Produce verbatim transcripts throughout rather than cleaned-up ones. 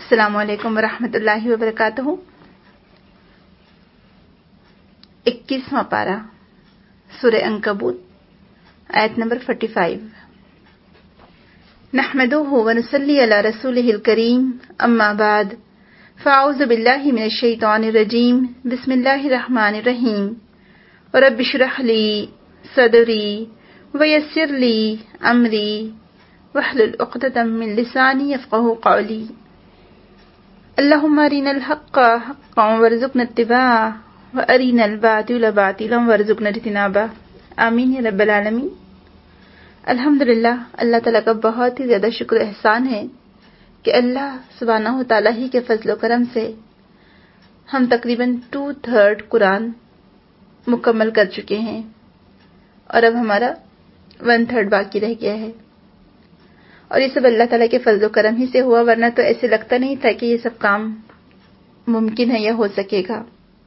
السلام علیکم ورحمۃ اللہ وبرکاتہ۔ اکیسواں پارہ سورہ عنکبوت، آیت نمبر پینتالیس۔ نحمدہ ونصلی علی رسولہ الکریم، اما بعد، فاعوذ باللہ من الشیطان الرجیم، بسم اللہ الرحمن الرحیم۔ رب اشرح لی صدری ویسر لی امری واحلل عقدۃ من لسانی یفقہوا قولی۔ اللہم ارنا الحق حقا وارزقنا اتباعہ وارنا الباطل باطلا وارزقنا اجتنابہ، آمین یا رب العالمین۔ الحمدللہ، اللہ تعالیٰ کا بہت ہی زیادہ شکر و احسان ہے کہ اللہ سبحانہ و تعالیٰ ہی کے فضل و کرم سے ہم تقریباً ٹو تھرڈ قرآن مکمل کر چکے ہیں اور اب ہمارا ون تھرڈ باقی رہ گیا ہے، اور یہ سب اللہ تعالیٰ کے فضل و کرم ہی سے ہوا، ورنہ تو ایسے لگتا نہیں تھا کہ یہ سب کام ممکن ہے یا ہو سکے گا۔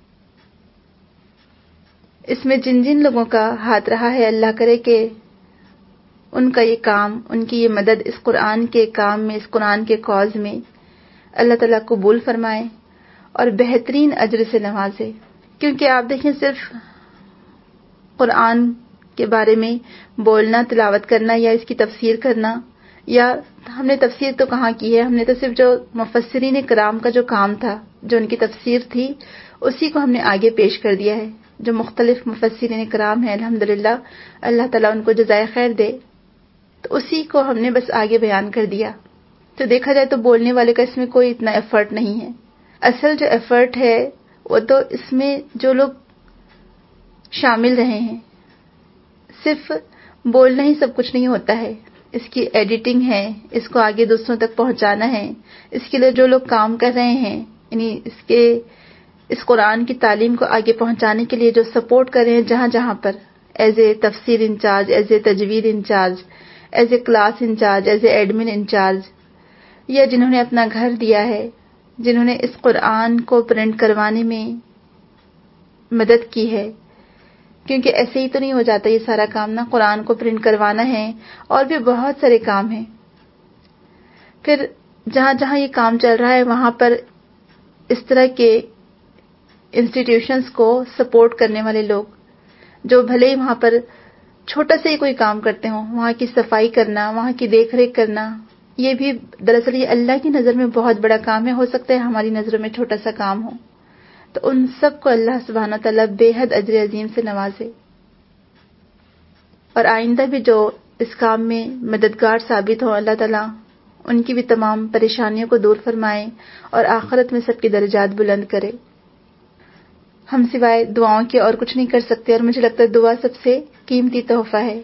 اس میں جن جن لوگوں کا ہاتھ رہا ہے، اللہ کرے کہ ان کا یہ کام، ان کی یہ مدد اس قرآن کے کام میں، اس قرآن کے کاز میں اللہ تعالیٰ قبول فرمائے اور بہترین اجر سے نوازے۔ کیونکہ آپ دیکھیں، صرف قرآن کے بارے میں بولنا، تلاوت کرنا یا اس کی تفسیر کرنا، یا ہم نے تفسیر تو کہاں کی ہے، ہم نے تو صرف جو مفسرین کرام کا جو کام تھا، جو ان کی تفسیر تھی، اسی کو ہم نے آگے پیش کر دیا ہے۔ جو مختلف مفسرین کرام ہیں، الحمدللہ، اللہ تعالیٰ ان کو جزائے خیر دے، تو اسی کو ہم نے بس آگے بیان کر دیا۔ تو دیکھا جائے تو بولنے والے کا اس میں کوئی اتنا ایفرٹ نہیں ہے۔ اصل جو ایفرٹ ہے وہ تو اس میں جو لوگ شامل رہے ہیں۔ صرف بولنا ہی سب کچھ نہیں ہوتا ہے، اس کی ایڈیٹنگ ہے، اس کو آگے دوسروں تک پہنچانا ہے۔ اس کے لیے جو لوگ کام کر رہے ہیں، یعنی اس کے اس قرآن کی تعلیم کو آگے پہنچانے کے لیے جو سپورٹ کر رہے ہیں جہاں جہاں پر، ایز اے تفسیر انچارج، ایز اے تجوید incharge, as a class incharge, as a admin incharge, یا جنہوں نے اپنا گھر دیا ہے، جنہوں نے اس قرآن کو پرنٹ کروانے میں مدد کی ہے، کیونکہ ایسے ہی تو نہیں ہو جاتا یہ سارا کام نا، قرآن کو پرنٹ کروانا ہے اور بھی بہت سارے کام ہیں۔ پھر جہاں جہاں یہ کام چل رہا ہے وہاں پر اس طرح کے انسٹیٹیوشنز کو سپورٹ کرنے والے لوگ، جو بھلے ہی وہاں پر چھوٹا سے ہی کوئی کام کرتے ہوں، وہاں کی صفائی کرنا، وہاں کی دیکھ ریکھ کرنا، یہ بھی دراصل یہ اللہ کی نظر میں بہت بڑا کام ہے۔ ہو سکتا ہے ہماری نظروں میں چھوٹا سا کام ہو، تو ان سب کو اللہ سبحانہ تعالیٰ بے حد اجر عظیم سے نوازے، اور آئندہ بھی جو اس کام میں مددگار ثابت ہوں، اللہ تعالیٰ ان کی بھی تمام پریشانیوں کو دور فرمائے اور آخرت میں سب کی درجات بلند کرے۔ ہم سوائے دعاؤں کے اور کچھ نہیں کر سکتے، اور مجھے لگتا ہے دعا سب سے قیمتی تحفہ ہے۔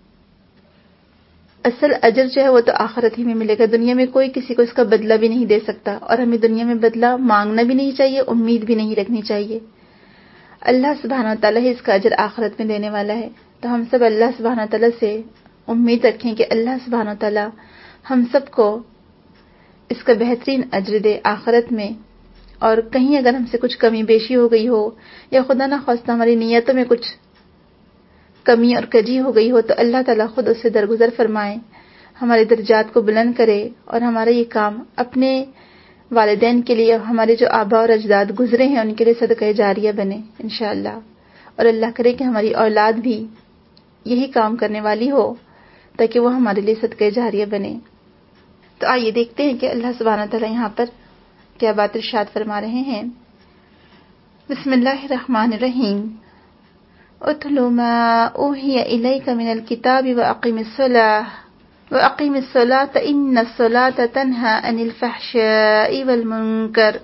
اصل اجر جو ہے وہ تو آخرت ہی میں ملے گا، دنیا میں کوئی کسی کو اس کا بدلہ بھی نہیں دے سکتا، اور ہمیں دنیا میں بدلہ مانگنا بھی نہیں چاہیے، امید بھی نہیں رکھنی چاہیے۔ اللہ سبحانہ و تعالیٰ ہی اس کا اجر آخرت میں دینے والا ہے۔ تو ہم سب اللہ سبحانہ و تعالیٰ سے امید رکھیں کہ اللہ سبحانہ و تعالیٰ ہم سب کو اس کا بہترین اجر دے آخرت میں، اور کہیں اگر ہم سے کچھ کمی بیشی ہو گئی ہو، یا خدا نہ خواستہ ہماری نیتوں میں کچھ کمی اور کجی ہو گئی ہو، تو اللہ تعالیٰ خود اس سے درگزر فرمائے، ہمارے درجات کو بلند کرے، اور ہمارا یہ کام اپنے والدین کے لیے، ہمارے جو آباء اور اجداد گزرے ہیں ان کے لیے صدقہ جاریہ بنے انشاءاللہ، اور اللہ کرے کہ ہماری اولاد بھی یہی کام کرنے والی ہو تاکہ وہ ہمارے لیے صدقہ جاریہ بنے۔ تو آئیے دیکھتے ہیں کہ اللہ سبحانہ تعالیٰ یہاں پر کیا بات ارشاد فرما رہے ہیں۔ بسم اللہ الرحمن الرحیم۔ اتل ما اوحی الیک من الکتاب واقم الصلاۃ واقم الصلاۃ ان الصلاۃ تنہی عن الفحشاء والمنکر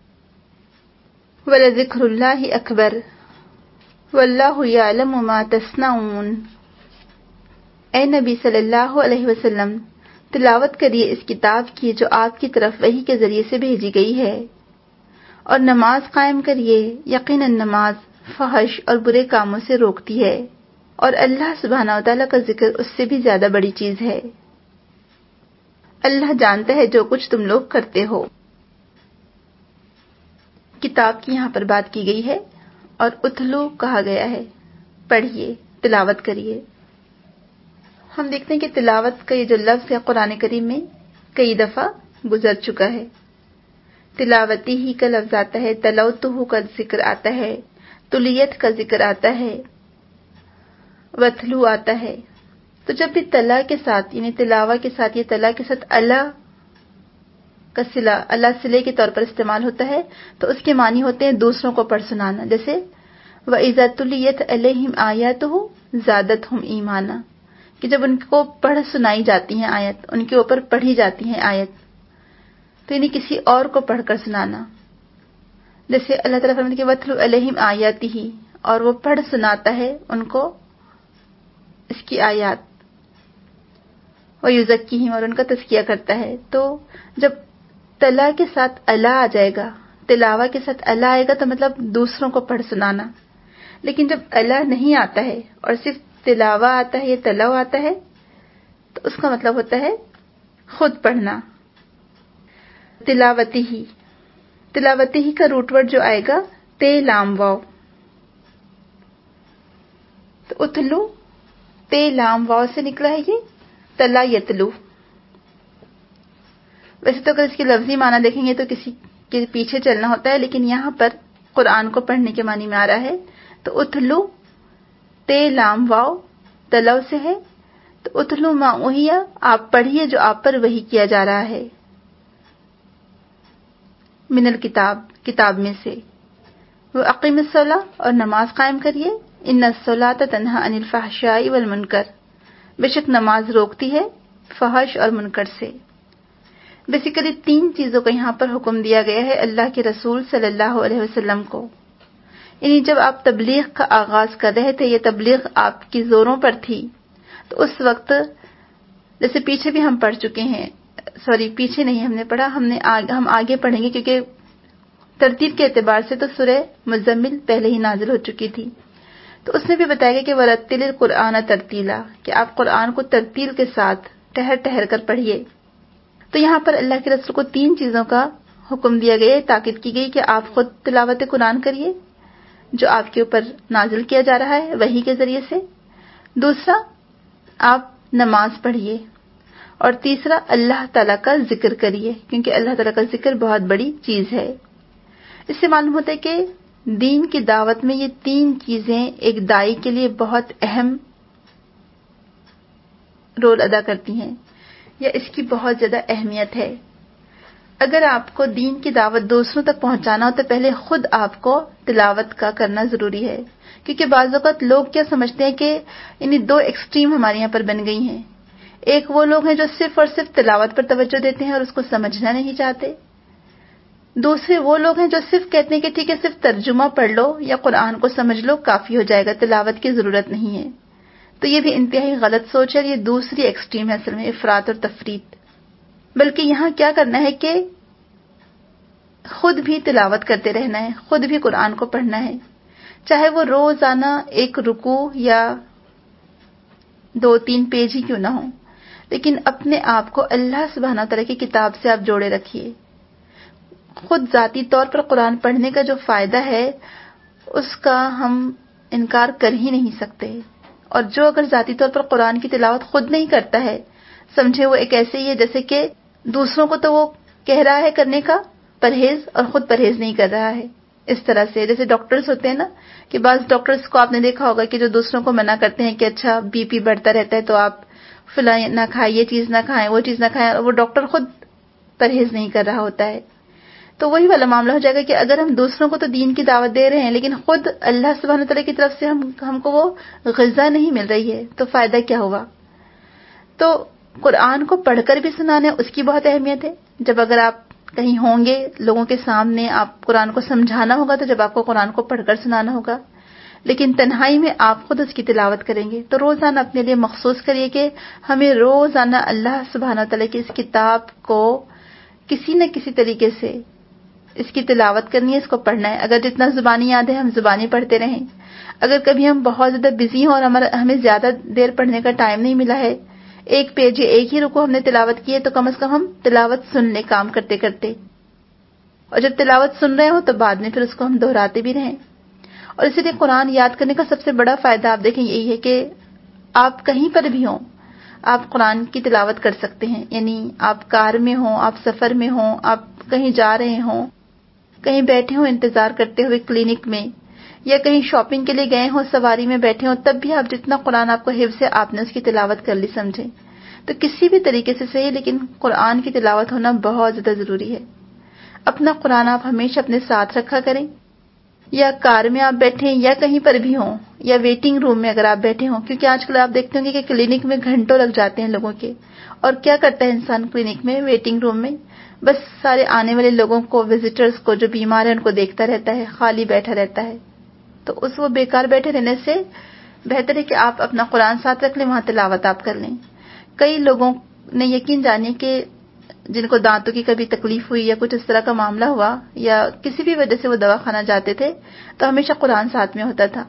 ولذکر اللہ اکبر واللہ یعلم ما تصنعون۔ اے نبی صلی اللہ علیہ وسلم، تلاوت کریے اس کتاب کی جو آپ کی طرف وحی کے ذریعے سے بھیجی گئی ہے، اور نماز قائم کریے، یقیناً نماز فحش اور برے کاموں سے روکتی ہے، اور اللہ سبحانہ و تعالیٰ کا ذکر اس سے بھی زیادہ بڑی چیز ہے۔ اللہ جانتا ہے جو کچھ تم لوگ کرتے ہو۔ کتاب کی یہاں پر بات کی گئی ہے، اور اتلو کہا گیا ہے، پڑھیے، تلاوت کریے۔ ہم دیکھتے ہیں کہ تلاوت کا یہ جو لفظ ہے قرآن کریم میں کئی دفعہ گزر چکا ہے، تلاوتی ہی کا لفظ آتا ہے، تلوتہ کا ذکر آتا ہے، تلیت کا ذکر آتا ہے، وتلو آتا ہے. تو جب بھی تلا کے ساتھ یعنی تلاوہ کے ساتھ یا تلا کے ساتھ اللہ کا صلہ اللہ صلے کے طور پر استعمال ہوتا ہے تو اس کے معنی ہوتے ہیں دوسروں کو پڑھ سنانا. جیسے وَإِذَا تُلِيَتْ عَلَيْهِمْ آيَاتُهُ زَادَتْهُمْ ایمانا، کہ جب ان کو پڑھ سنائی جاتی ہیں آیت، ان کے اوپر پڑھی جاتی ہیں آیت، تو یعنی کسی اور کو پڑھ کر سنانا. جیسے اللہ تعالیٰ فرماتے ہیں کہ وَاتْلُ عَلَيْهِمْ آيَاتِهِ، اور وہ پڑھ سناتا ہے ان کو اس کی آیات، وَيُزَكِّيهِمْ، اور ان کا تزکیہ کرتا ہے. تو جب تلا کے ساتھ الا آ جائے گا، تلاوہ کے ساتھ الا آئے گا تو مطلب دوسروں کو پڑھ سنانا. لیکن جب الا نہیں آتا ہے اور صرف تلاوہ آتا ہے یا تلو آتا ہے تو اس کا مطلب ہوتا ہے خود پڑھنا. تلاوتی ہی تلاوتی ہی کا روٹ ورڈ جو آئے گا تے لام واو، تو اتلو تے لام واو سے نکلا ہے یہ تلا یتلو. ویسے تو اگر اس کی لفظی معنی دیکھیں گے تو کسی کے پیچھے چلنا ہوتا ہے، لیکن یہاں پر قرآن کو پڑھنے کے معنی میں آ رہا ہے. تو اتلو تے لام واو تلو سے ہے، تو اتلو ما اوحیا، آپ پڑھیے جو آپ پر وحی کیا جا رہا ہے، من الکتاب، کتاب میں سے. وہ اقیم الصلاۃ، اور نماز قائم کریے. ان الصلاۃ تنہی عن الفحشاء والمنکر، بے شک نماز روکتی ہے فحش اور منکر سے. بیسیکلی تین چیزوں کا یہاں پر حکم دیا گیا ہے اللہ کے رسول صلی اللہ علیہ وسلم کو. یعنی جب آپ تبلیغ کا آغاز کر رہے تھے، یہ تبلیغ آپ کی زوروں پر تھی، تو اس وقت جیسے پیچھے بھی ہم پڑھ چکے ہیں، سوری پیچھے نہیں ہم نے پڑھا، ہم نے آگ, ہم آگے پڑھیں گے کیونکہ ترتیب کے اعتبار سے تو سورہ مزمل پہلے ہی نازل ہو چکی تھی. تو اس میں بھی بتایا گیا کہ ورتل القرآن ترتیلا، کہ آپ قرآن کو ترتیل کے ساتھ ٹہر ٹہر کر پڑھیے. تو یہاں پر اللہ کے رسول کو تین چیزوں کا حکم دیا گیا، تاکید کی گئی کہ آپ خود تلاوت قرآن کریے جو آپ کے اوپر نازل کیا جا رہا ہے وحی کے ذریعے سے. دوسرا، آپ نماز پڑھیے. اور تیسرا، اللہ تعالیٰ کا ذکر کریے، کیونکہ اللہ تعالیٰ کا ذکر بہت بڑی چیز ہے. اس سے معلوم ہوتا ہے کہ دین کی دعوت میں یہ تین چیزیں ایک داعی کے لیے بہت اہم رول ادا کرتی ہیں، یا اس کی بہت زیادہ اہمیت ہے. اگر آپ کو دین کی دعوت دوسروں تک پہنچانا ہو تو پہلے خود آپ کو تلاوت کا کرنا ضروری ہے. کیونکہ بعض اوقات لوگ کیا سمجھتے ہیں کہ یعنی دو ایکسٹریم ہمارے یہاں پر بن گئی ہیں. ایک وہ لوگ ہیں جو صرف اور صرف تلاوت پر توجہ دیتے ہیں اور اس کو سمجھنا نہیں چاہتے. دوسرے وہ لوگ ہیں جو صرف کہتے ہیں کہ ٹھیک ہے صرف ترجمہ پڑھ لو یا قرآن کو سمجھ لو کافی ہو جائے گا، تلاوت کی ضرورت نہیں ہے. تو یہ بھی انتہائی غلط سوچ ہے. یہ دوسری ایکسٹریم ہے اصل میں، افراط اور تفریط. بلکہ یہاں کیا کرنا ہے کہ خود بھی تلاوت کرتے رہنا ہے، خود بھی قرآن کو پڑھنا ہے، چاہے وہ روزانہ ایک رکوع یا دو تین پیج ہی کیوں نہ ہو، لیکن اپنے آپ کو اللہ سبحانہ تعالیٰ کی کتاب سے آپ جوڑے رکھیے. خود ذاتی طور پر قرآن پڑھنے کا جو فائدہ ہے اس کا ہم انکار کر ہی نہیں سکتے. اور جو اگر ذاتی طور پر قرآن کی تلاوت خود نہیں کرتا ہے، سمجھے وہ ایک ایسے ہی ہے جیسے کہ دوسروں کو تو وہ کہہ رہا ہے کرنے کا پرہیز اور خود پرہیز نہیں کر رہا ہے. اس طرح سے جیسے ڈاکٹرز ہوتے ہیں نا، کہ بعض ڈاکٹرز کو آپ نے دیکھا ہوگا کہ جو دوسروں کو منع کرتے ہیں کہ اچھا بی پی بڑھتا رہتا ہے تو آپ فلاں نہ کھائیں، یہ چیز نہ کھائیں، وہ چیز نہ کھائیں، اور وہ ڈاکٹر خود پرہیز نہیں کر رہا ہوتا ہے. تو وہی والا معاملہ ہو جائے گا کہ اگر ہم دوسروں کو تو دین کی دعوت دے رہے ہیں لیکن خود اللہ سبحانہ تعالیٰ کی طرف سے ہم ہم کو وہ غذا نہیں مل رہی ہے تو فائدہ کیا ہوا. تو قرآن کو پڑھ کر بھی سنانا اس کی بہت اہمیت ہے. جب اگر آپ کہیں ہوں گے لوگوں کے سامنے آپ قرآن کو سمجھانا ہوگا تو جب آپ کو قرآن کو پڑھ کر سنانا ہوگا، لیکن تنہائی میں آپ خود اس کی تلاوت کریں گے. تو روزانہ اپنے لیے مخصوص کریے کہ ہمیں روزانہ اللہ سبحانہ تعالیٰ کی اس کتاب کو کسی نہ کسی طریقے سے اس کی تلاوت کرنی ہے، اس کو پڑھنا ہے. اگر جتنا زبانی یاد ہے ہم زبانی پڑھتے رہیں. اگر کبھی ہم بہت زیادہ بزی ہوں اور ہمیں زیادہ دیر پڑھنے کا ٹائم نہیں ملا ہے، ایک پیج ایک ہی رکوع ہم نے تلاوت کی ہے، تو کم از کم ہم تلاوت سن لیں کام کرتے کرتے. اور جب تلاوت سن رہے ہوں تو بعد میں پھر اس کو ہم دہراتے بھی رہیں. اور اسی لیے قرآن یاد کرنے کا سب سے بڑا فائدہ آپ دیکھیں یہی ہے کہ آپ کہیں پر بھی ہوں، آپ قرآن کی تلاوت کر سکتے ہیں. یعنی آپ کار میں ہوں، آپ سفر میں ہوں، آپ کہیں جا رہے ہوں، کہیں بیٹھے ہوں انتظار کرتے ہوئے کلینک میں، یا کہیں شاپنگ کے لیے گئے ہوں، سواری میں بیٹھے ہوں، تب بھی آپ جتنا قرآن آپ کو حفظ ہے آپ نے اس کی تلاوت کر لی سمجھیں. تو کسی بھی طریقے سے صحیح، لیکن قرآن کی تلاوت ہونا بہت زیادہ ضروری ہے. اپنا قرآن آپ ہمیشہ اپنے ساتھ رکھا کریں، یا کار میں آپ بیٹھیں یا کہیں پر بھی ہوں، یا ویٹنگ روم میں اگر آپ بیٹھے ہوں، کیونکہ آج کل آپ دیکھتے ہوں گے کہ کلینک میں گھنٹوں لگ جاتے ہیں لوگوں کے. اور کیا کرتا ہے انسان کلینک میں، ویٹنگ روم میں؟ بس سارے آنے والے لوگوں کو، وزٹرز کو جو بیمار ہیں ان کو دیکھتا رہتا ہے، خالی بیٹھا رہتا ہے. تو اس وہ بیکار بیٹھے رہنے سے بہتر ہے کہ آپ اپنا قرآن ساتھ رکھ لیں، وہاں تلاوت آپ کر لیں. کئی لوگوں نے یقین جانے کہ جن کو دانتوں کی کبھی تکلیف ہوئی یا کچھ اس طرح کا معاملہ ہوا یا کسی بھی وجہ سے وہ دواخانہ جاتے تھے تو ہمیشہ قرآن ساتھ میں ہوتا تھا.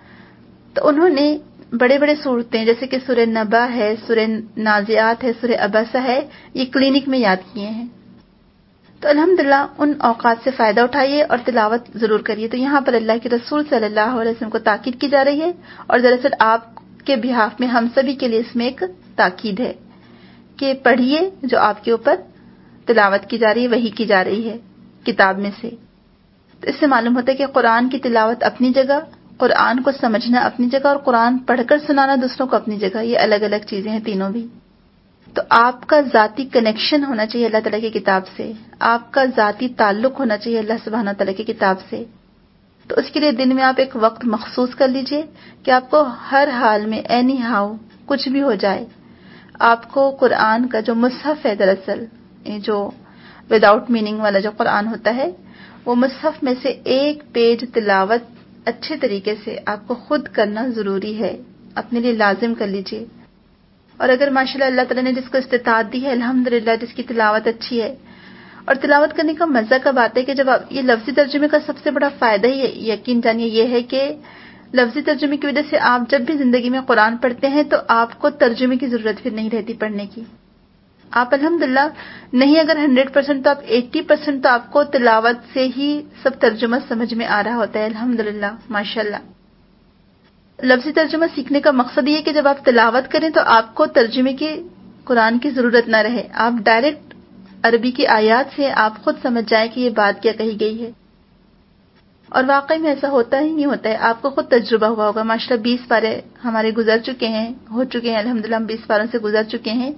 تو انہوں نے بڑے بڑے صورتیں جیسے کہ سورہ نبا ہے، سورہ نازعات ہے، سورہ عبسہ ہے، یہ کلینک میں یاد کیے ہیں. تو الحمدللہ ان اوقات سے فائدہ اٹھائیے اور تلاوت ضرور کریے. تو یہاں پر اللہ کے رسول صلی اللہ علیہ وسلم کو تاکید کی جا رہی ہے، اور دراصل آپ کے بہاف میں ہم سبھی کے لیے اس میں ایک تاکید ہے کہ پڑھیے جو آپ کے اوپر تلاوت کی جا رہی ہے، وحی کی جا رہی ہے کتاب میں سے. تو اس سے معلوم ہوتا ہے کہ قرآن کی تلاوت اپنی جگہ، قرآن کو سمجھنا اپنی جگہ، اور قرآن پڑھ کر سنانا دوسروں کو اپنی جگہ. یہ الگ الگ چیزیں ہیں تینوں بھی. تو آپ کا ذاتی کنیکشن ہونا چاہیے اللہ تعالیٰ کی کتاب سے، آپ کا ذاتی تعلق ہونا چاہیے اللہ سبحانہ تعالیٰ کی کتاب سے. تو اس کے لیے دن میں آپ ایک وقت مخصوص کر لیجئے کہ آپ کو ہر حال میں اینی ہاؤ کچھ بھی ہو جائے، آپ کو قرآن کا جو مصحف ہے، دراصل جو وداؤٹ میننگ والا جو قرآن ہوتا ہے، وہ مصحف میں سے ایک پیج تلاوت اچھے طریقے سے آپ کو خود کرنا ضروری ہے. اپنے لیے لازم کر لیجئے. اور اگر ماشاءاللہ اللہ تعالیٰ نے جس کو استطاعت دی ہے، الحمدللہ جس کی تلاوت اچھی ہے، اور تلاوت کرنے کا مزہ کب آتا ہے کہ جب آپ یہ لفظی ترجمے کا سب سے بڑا فائدہ ہی یقین جانیے یہ ہے کہ لفظی ترجمے کی وجہ سے آپ جب بھی زندگی میں قرآن پڑھتے ہیں تو آپ کو ترجمے کی ضرورت پھر نہیں رہتی پڑھنے کی. آپ الحمدللہ نہیں اگر ہنڈریڈ پرسینٹ تو آپ ایٹی پرسینٹ تو آپ کو تلاوت سے ہی سب ترجمہ سمجھ میں آ رہا ہوتا ہے. الحمدللہ ماشاءاللہ. لفظی ترجمہ سیکھنے کا مقصد یہ ہے کہ جب آپ تلاوت کریں تو آپ کو ترجمے کی قرآن کی ضرورت نہ رہے، آپ ڈائریکٹ عربی کی آیات سے آپ خود سمجھ جائیں کہ یہ بات کیا کہی گئی ہے. اور واقعی میں ایسا ہوتا ہی نہیں ہوتا ہے. آپ کو خود تجربہ ہوا ہوگا. ماشاءاللہ بیس پارے ہمارے گزر چکے ہیں، ہو چکے ہیں الحمدللہ. ہم بیس پاروں سے گزر چکے ہیں.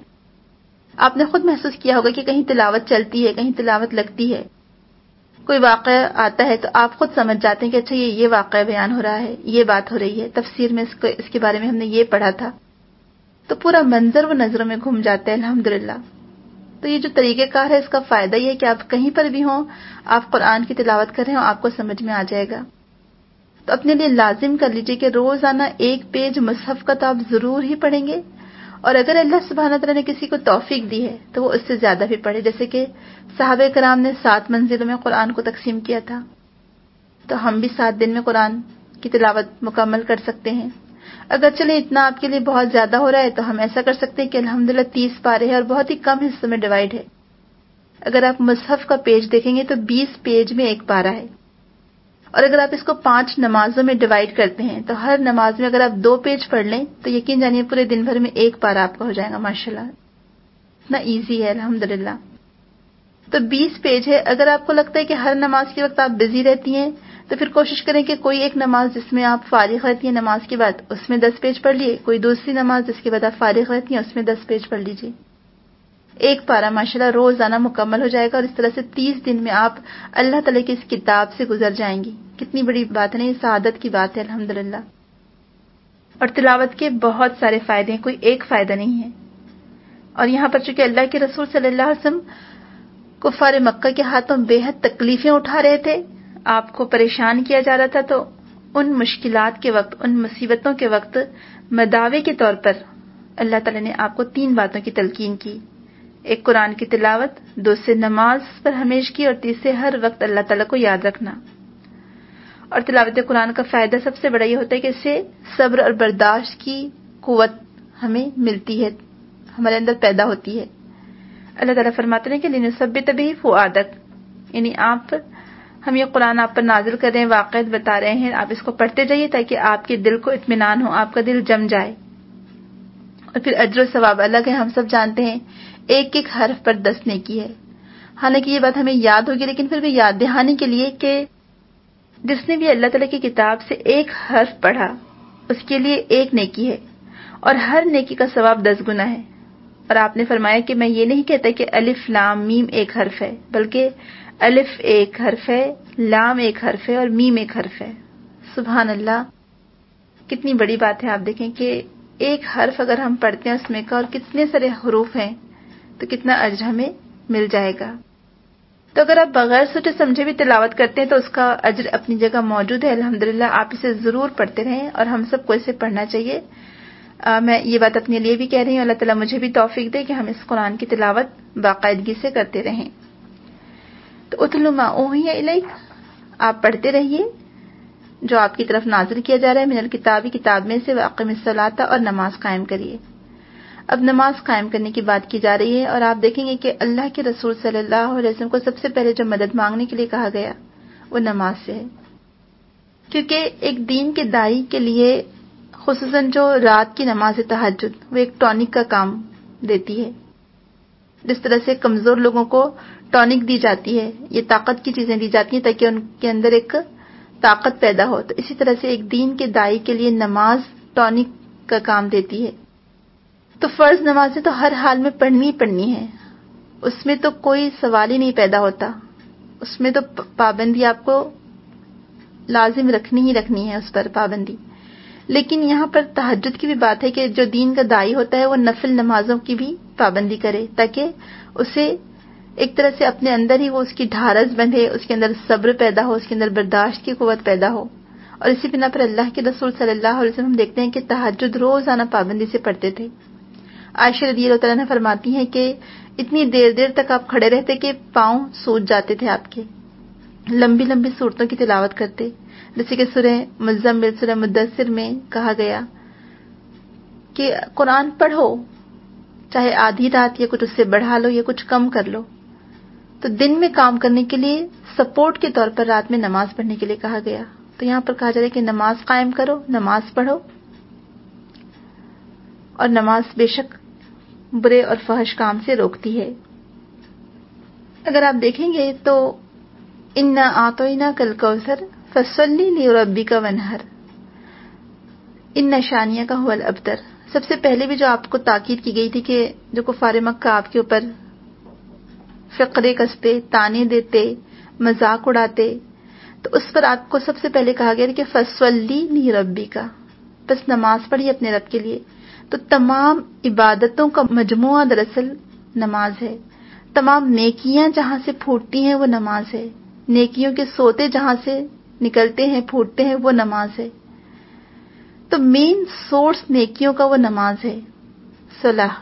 آپ نے خود محسوس کیا ہوگا کہ کہیں تلاوت چلتی ہے، کہیں تلاوت لگتی ہے، کوئی واقعہ آتا ہے تو آپ خود سمجھ جاتے ہیں کہ اچھا یہ یہ واقعہ بیان ہو رہا ہے، یہ بات ہو رہی ہے، تفسیر میں اس کو اس کے بارے میں ہم نے یہ پڑھا تھا. تو پورا منظر وہ نظروں میں گھوم جاتا ہے الحمدللہ. تو یہ جو طریقہ کار ہے اس کا فائدہ یہ ہے کہ آپ کہیں پر بھی ہوں، آپ قرآن کی تلاوت کر رہے ہوں، آپ کو سمجھ میں آ جائے گا. تو اپنے لیے لازم کر لیجئے کہ روزانہ ایک پیج مصحف کا تو آپ ضرور ہی پڑھیں گے، اور اگر اللہ سبحانہ تعالیٰ نے کسی کو توفیق دی ہے تو وہ اس سے زیادہ بھی پڑھے. جیسے کہ صحابہ کرام نے سات منزلوں میں قرآن کو تقسیم کیا تھا، تو ہم بھی سات دن میں قرآن کی تلاوت مکمل کر سکتے ہیں. اگر چلیں اتنا آپ کے لیے بہت زیادہ ہو رہا ہے تو ہم ایسا کر سکتے ہیں کہ الحمدللہ تیس پارے ہیں اور بہت ہی کم حصوں میں ڈیوائیڈ ہے. اگر آپ مصحف کا پیج دیکھیں گے تو بیس پیج میں ایک پارہ ہے، اور اگر آپ اس کو پانچ نمازوں میں ڈیوائیڈ کرتے ہیں تو ہر نماز میں اگر آپ دو پیج پڑھ لیں تو یقین جانیے پورے دن بھر میں ایک پارہ آپ کا ہو جائے گا. ماشاءاللہ اتنا ایزی ہے الحمدللہ. تو بیس پیج ہے. اگر آپ کو لگتا ہے کہ ہر نماز کے وقت آپ بزی رہتی ہیں تو پھر کوشش کریں کہ کوئی ایک نماز جس میں آپ فارغ رہتی ہیں نماز کے بعد اس میں دس پیج پڑھ لیے، کوئی دوسری نماز جس کے بعد آپ فارغ رہتی ہیں اس میں دس پیج پڑھ لیجیے. ایک پارہ ماشاءاللہ روزانہ مکمل ہو جائے گا، اور اس طرح سے تیس دن میں آپ اللہ تعالیٰ کی اس کتاب سے گزر جائیں گی. کتنی بڑی بات ہے نا، یہ سعادت کی بات ہے الحمدللہ. اور تلاوت کے بہت سارے فائدے ہیں، کوئی ایک فائدہ نہیں ہے. اور یہاں پر چونکہ اللہ کے رسول صلی اللہ علیہ وسلم کفار مکہ کے ہاتھوں بے حد تکلیفیں اٹھا رہے تھے، آپ کو پریشان کیا جا رہا تھا، تو ان مشکلات کے وقت، ان مصیبتوں کے وقت مداوے کے طور پر اللہ تعالیٰ نے آپ کو تین باتوں کی تلقین کی. ایک قرآن کی تلاوت، دوسرے نماز پر ہمیشگی، اور تیسرے ہر وقت اللہ تعالیٰ کو یاد رکھنا. اور تلاوت قرآن کا فائدہ سب سے بڑا یہ ہوتا ہے کہ اس سے صبر اور برداشت کی قوت ہمیں ملتی ہے، ہمارے اندر پیدا ہوتی ہے. اللہ تعالیٰ فرماتے ہیں کہ لِنُثَبِّتَ بِهِ فُؤَادَكَ، یعنی آپ ہم یہ قرآن آپ پر نازل کر رہے ہیں، واقعات بتا رہے ہیں، آپ اس کو پڑھتے جائیے تاکہ آپ کے دل کو اطمینان ہو، آپ کا دل جم جائے. اور پھر اجر و ثواب الگ ہے. ہم سب جانتے ہیں ایک ایک حرف پر دس نیکی ہے. حالانکہ یہ بات ہمیں یاد ہوگی لیکن پھر بھی یاد دہانی کے لیے کہ جس نے بھی اللہ تعالیٰ کی کتاب سے ایک حرف پڑھا اس کے لیے ایک نیکی ہے اور ہر نیکی کا ثواب دس گنا ہے. اور آپ نے فرمایا کہ میں یہ نہیں کہتا کہ الف لام میم ایک حرف ہے، بلکہ الف ایک حرف ہے، لام ایک حرف ہے اور میم ایک حرف ہے. سبحان اللہ، کتنی بڑی بات ہے. آپ دیکھیں کہ ایک حرف اگر ہم پڑھتے ہیں اس میں کا اور کتنے سارے حروف ہیں تو کتنا اجر ہمیں مل جائے گا. تو اگر آپ بغیر سوچے سمجھے بھی تلاوت کرتے ہیں تو اس کا اجر اپنی جگہ موجود ہے. الحمدللہ آپ اسے ضرور پڑھتے رہیں اور ہم سب کو اسے پڑھنا چاہیے. آ, میں یہ بات اپنے لیے بھی کہہ رہی ہوں، اللہ تعالیٰ مجھے بھی توفیق دے کہ ہم اس قرآن کی تلاوت باقاعدگی سے کرتے رہیں. تو اتلو ما اوحی الیک، آپ پڑھتے رہیے جو آپ کی طرف نازل کیا جا رہا ہے من الکتابی، کتاب میں سے، واقم الصلاۃ، اور نماز قائم کریے. اب نماز قائم کرنے کی بات کی جا رہی ہے اور آپ دیکھیں گے کہ اللہ کے رسول صلی اللہ علیہ وسلم کو سب سے پہلے جو مدد مانگنے کے لیے کہا گیا وہ نماز سے ہے. کیونکہ ایک دین کے داعی کے لیے خصوصاً جو رات کی نماز تہجد وہ ایک ٹونک کا کام دیتی ہے. جس طرح سے کمزور لوگوں کو ٹونک دی جاتی ہے، یہ طاقت کی چیزیں دی جاتی ہیں تاکہ ان کے اندر ایک طاقت پیدا ہو، تو اسی طرح سے ایک دین کے داعی کے لیے نماز ٹونک کا کام دیتی ہے. تو فرض نمازیں تو ہر حال میں پڑھنی پڑھنی ہے، اس میں تو کوئی سوال ہی نہیں پیدا ہوتا، اس میں تو پابندی آپ کو لازم رکھنی ہی رکھنی ہے، اس پر پابندی. لیکن یہاں پر تہجد کی بھی بات ہے کہ جو دین کا داعی ہوتا ہے وہ نفل نمازوں کی بھی پابندی کرے تاکہ اسے ایک طرح سے اپنے اندر ہی وہ اس کی ڈھارس بندھے، اس کے اندر صبر پیدا ہو، اس کے اندر برداشت کی قوت پیدا ہو. اور اسی بنا پر اللہ کے رسول صلی اللہ علیہ وسلم ہم دیکھتے ہیں کہ تہجد روزانہ پابندی سے پڑھتے تھے. عائشہ رضی اللہ تعالیٰ عنہا فرماتی ہیں کہ اتنی دیر دیر تک آپ کھڑے رہتے کہ پاؤں سوج جاتے تھے آپ کے، لمبی لمبی صورتوں کی تلاوت کرتے، جیسے کہ سورہ مزمل، سورہ مدثر میں کہا گیا کہ قرآن پڑھو، چاہے آدھی رات یا کچھ اس سے بڑھا لو یا کچھ کم کر لو. تو دن میں کام کرنے کے لیے سپورٹ کے طور پر رات میں نماز پڑھنے کے لیے کہا گیا. تو یہاں پر کہا جا رہا ہے کہ نماز قائم کرو، نماز پڑھو، اور نماز بے شک برے اور فحش کام سے روکتی ہے. اگر آپ دیکھیں گے تو انا اعطیناک الکوثر فصلی لربک وانحر، ان نشانیہ کا هو الابتر. سب سے پہلے بھی جو آپ کو تاکید کی گئی تھی کہ جو کفار مکہ آپ کے اوپر فقرے کستے، تانے دیتے، مذاق اڑاتے، تو اس پر آپ کو سب سے پہلے کہا گیا کہ فصلی لربک، بس نماز پڑھیے اپنے رب کے لیے. تو تمام عبادتوں کا مجموعہ دراصل نماز ہے. تمام نیکیاں جہاں سے پھوٹتی ہیں وہ نماز ہے، نیکیوں کے سوتے جہاں سے نکلتے ہیں پھوٹتے ہیں وہ نماز ہے. تو مین سورس نیکیوں کا وہ نماز ہے، صلاح.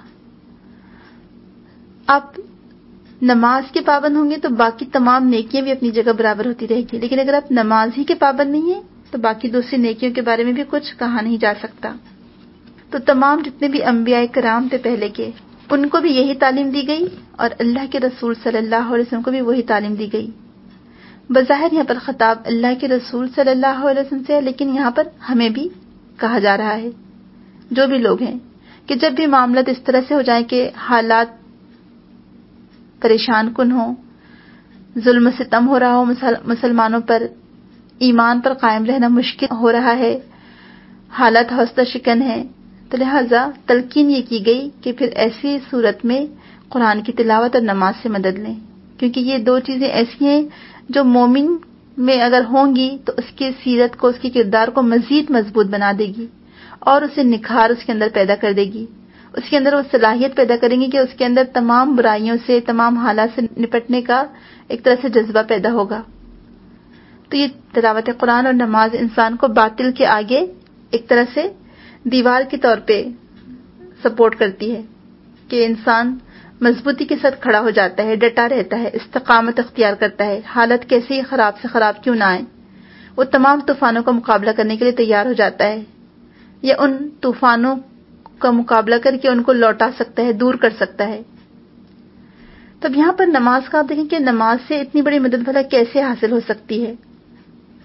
آپ نماز کے پابند ہوں گے تو باقی تمام نیکیاں بھی اپنی جگہ برابر ہوتی رہے گی، لیکن اگر آپ نماز ہی کے پابند نہیں ہیں تو باقی دوسری نیکیوں کے بارے میں بھی کچھ کہا نہیں جا سکتا. تو تمام جتنے بھی انبیاء کرام تھے پہلے کے، ان کو بھی یہی تعلیم دی گئی اور اللہ کے رسول صلی اللہ علیہ وسلم کو بھی وہی تعلیم دی گئی. بظاہر یہاں پر خطاب اللہ کے رسول صلی اللہ علیہ وسلم سے ہے، لیکن یہاں پر ہمیں بھی کہا جا رہا ہے جو بھی لوگ ہیں کہ جب بھی معاملات اس طرح سے ہو جائیں کہ حالات پریشان کن ہوں، ظلم و ستم ہو رہا ہو مسلمانوں پر، ایمان پر قائم رہنا مشکل ہو رہا ہے، حالات حوصلہ شکن ہیں، تو لہٰذا تلقین یہ کی گئی کہ پھر ایسی صورت میں قرآن کی تلاوت اور نماز سے مدد لیں، کیونکہ یہ دو چیزیں ایسی ہیں جو مومن میں اگر ہوں گی تو اس کی سیرت کو، اس کے کردار کو مزید مضبوط بنا دے گی اور اسے نکھار اس کے اندر پیدا کر دے گی. اس کے اندر وہ صلاحیت پیدا کریں گی کہ اس کے اندر تمام برائیوں سے، تمام حالات سے نپٹنے کا ایک طرح سے جذبہ پیدا ہوگا. تو یہ تلاوت قرآن اور نماز انسان کو باطل کے آگے ایک طرح سے دیوار کے طور پہ سپورٹ کرتی ہے کہ انسان مضبوطی کے ساتھ کھڑا ہو جاتا ہے، ڈٹا رہتا ہے، استقامت اختیار کرتا ہے. حالت کیسے ہی خراب سے خراب کیوں نہ آئے، وہ تمام طوفانوں کا مقابلہ کرنے کے لیے تیار ہو جاتا ہے، یا ان طوفانوں کا مقابلہ کر کے ان کو لوٹا سکتا ہے، دور کر سکتا ہے. تب یہاں پر نماز کا آپ دیکھیں کہ نماز سے اتنی بڑی مدد بھلا کیسے حاصل ہو سکتی ہے.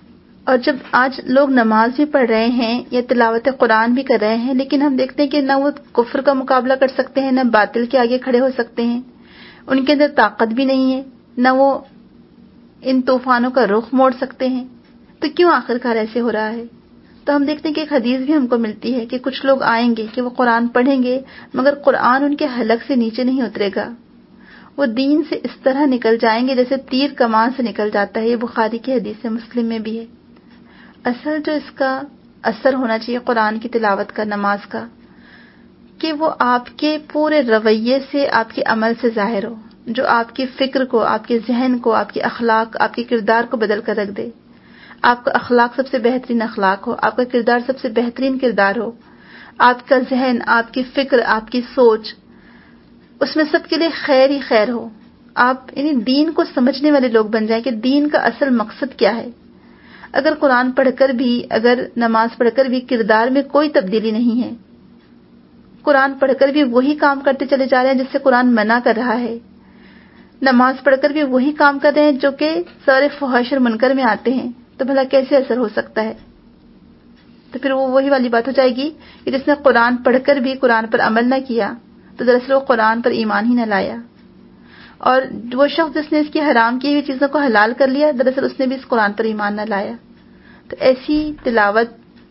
اور جب آج لوگ نماز بھی پڑھ رہے ہیں یا تلاوت قرآن بھی کر رہے ہیں، لیکن ہم دیکھتے ہیں کہ نہ وہ کفر کا مقابلہ کر سکتے ہیں، نہ باطل کے آگے کھڑے ہو سکتے ہیں، ان کے اندر طاقت بھی نہیں ہے، نہ وہ ان طوفانوں کا رخ موڑ سکتے ہیں. تو کیوں آخرکار ایسے ہو رہا ہے؟ تو ہم دیکھتے ہیں کہ ایک حدیث بھی ہم کو ملتی ہے کہ کچھ لوگ آئیں گے کہ وہ قرآن پڑھیں گے مگر قرآن ان کے حلق سے نیچے نہیں اترے گا، وہ دین سے اس طرح نکل جائیں گے جیسے تیر کمان سے نکل جاتا ہے. یہ بخاری کی حدیث ہے، مسلم میں بھی ہے. اصل جو اس کا اثر ہونا چاہیے قرآن کی تلاوت کا، نماز کا، کہ وہ آپ کے پورے رویے سے، آپ کے عمل سے ظاہر ہو، جو آپ کی فکر کو، آپ کے ذہن کو، آپ کے اخلاق، آپ کے کردار کو بدل کر رکھ دے. آپ کا اخلاق سب سے بہترین اخلاق ہو، آپ کا کردار سب سے بہترین کردار ہو، آپ کا ذہن، آپ کی فکر، آپ کی سوچ، اس میں سب کے لیے خیر ہی خیر ہو. آپ یعنی دین کو سمجھنے والے لوگ بن جائیں کہ دین کا اصل مقصد کیا ہے. اگر قرآن پڑھ کر بھی، اگر نماز پڑھ کر بھی کردار میں کوئی تبدیلی نہیں ہے، قرآن پڑھ کر بھی وہی کام کرتے چلے جا رہے ہیں جس سے قرآن منع کر رہا ہے، نماز پڑھ کر بھی وہی کام کر رہے ہیں جو کہ سارے فحش اور منکر میں آتے ہیں، تو بھلا کیسے اثر ہو سکتا ہے؟ تو پھر وہ وہی والی بات ہو جائے گی کہ جس نے قرآن پڑھ کر بھی قرآن پر عمل نہ کیا تو دراصل وہ قرآن پر ایمان ہی نہ لایا. اور وہ شخص جس نے اس کی حرام کی ہوئی چیزوں کو حلال کر لیا، دراصل اس نے بھی اس قرآن پر ایمان نہ لایا. تو ایسی تلاوت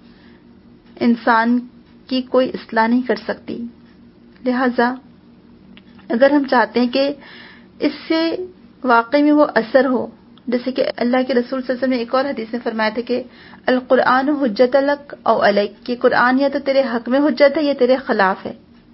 انسان کی کوئی اصلاح نہیں کر سکتی. لہذا اگر ہم چاہتے ہیں کہ اس سے واقعی میں وہ اثر ہو، جیسے کہ اللہ کے رسول صلی اللہ علیہ وسلم نے ایک اور حدیث میں فرمایا تھا کہ القرآن حجت لک او علیک، کہ قرآن یا تو تیرے حق میں حجت ہے یا تیرے خلاف ہے.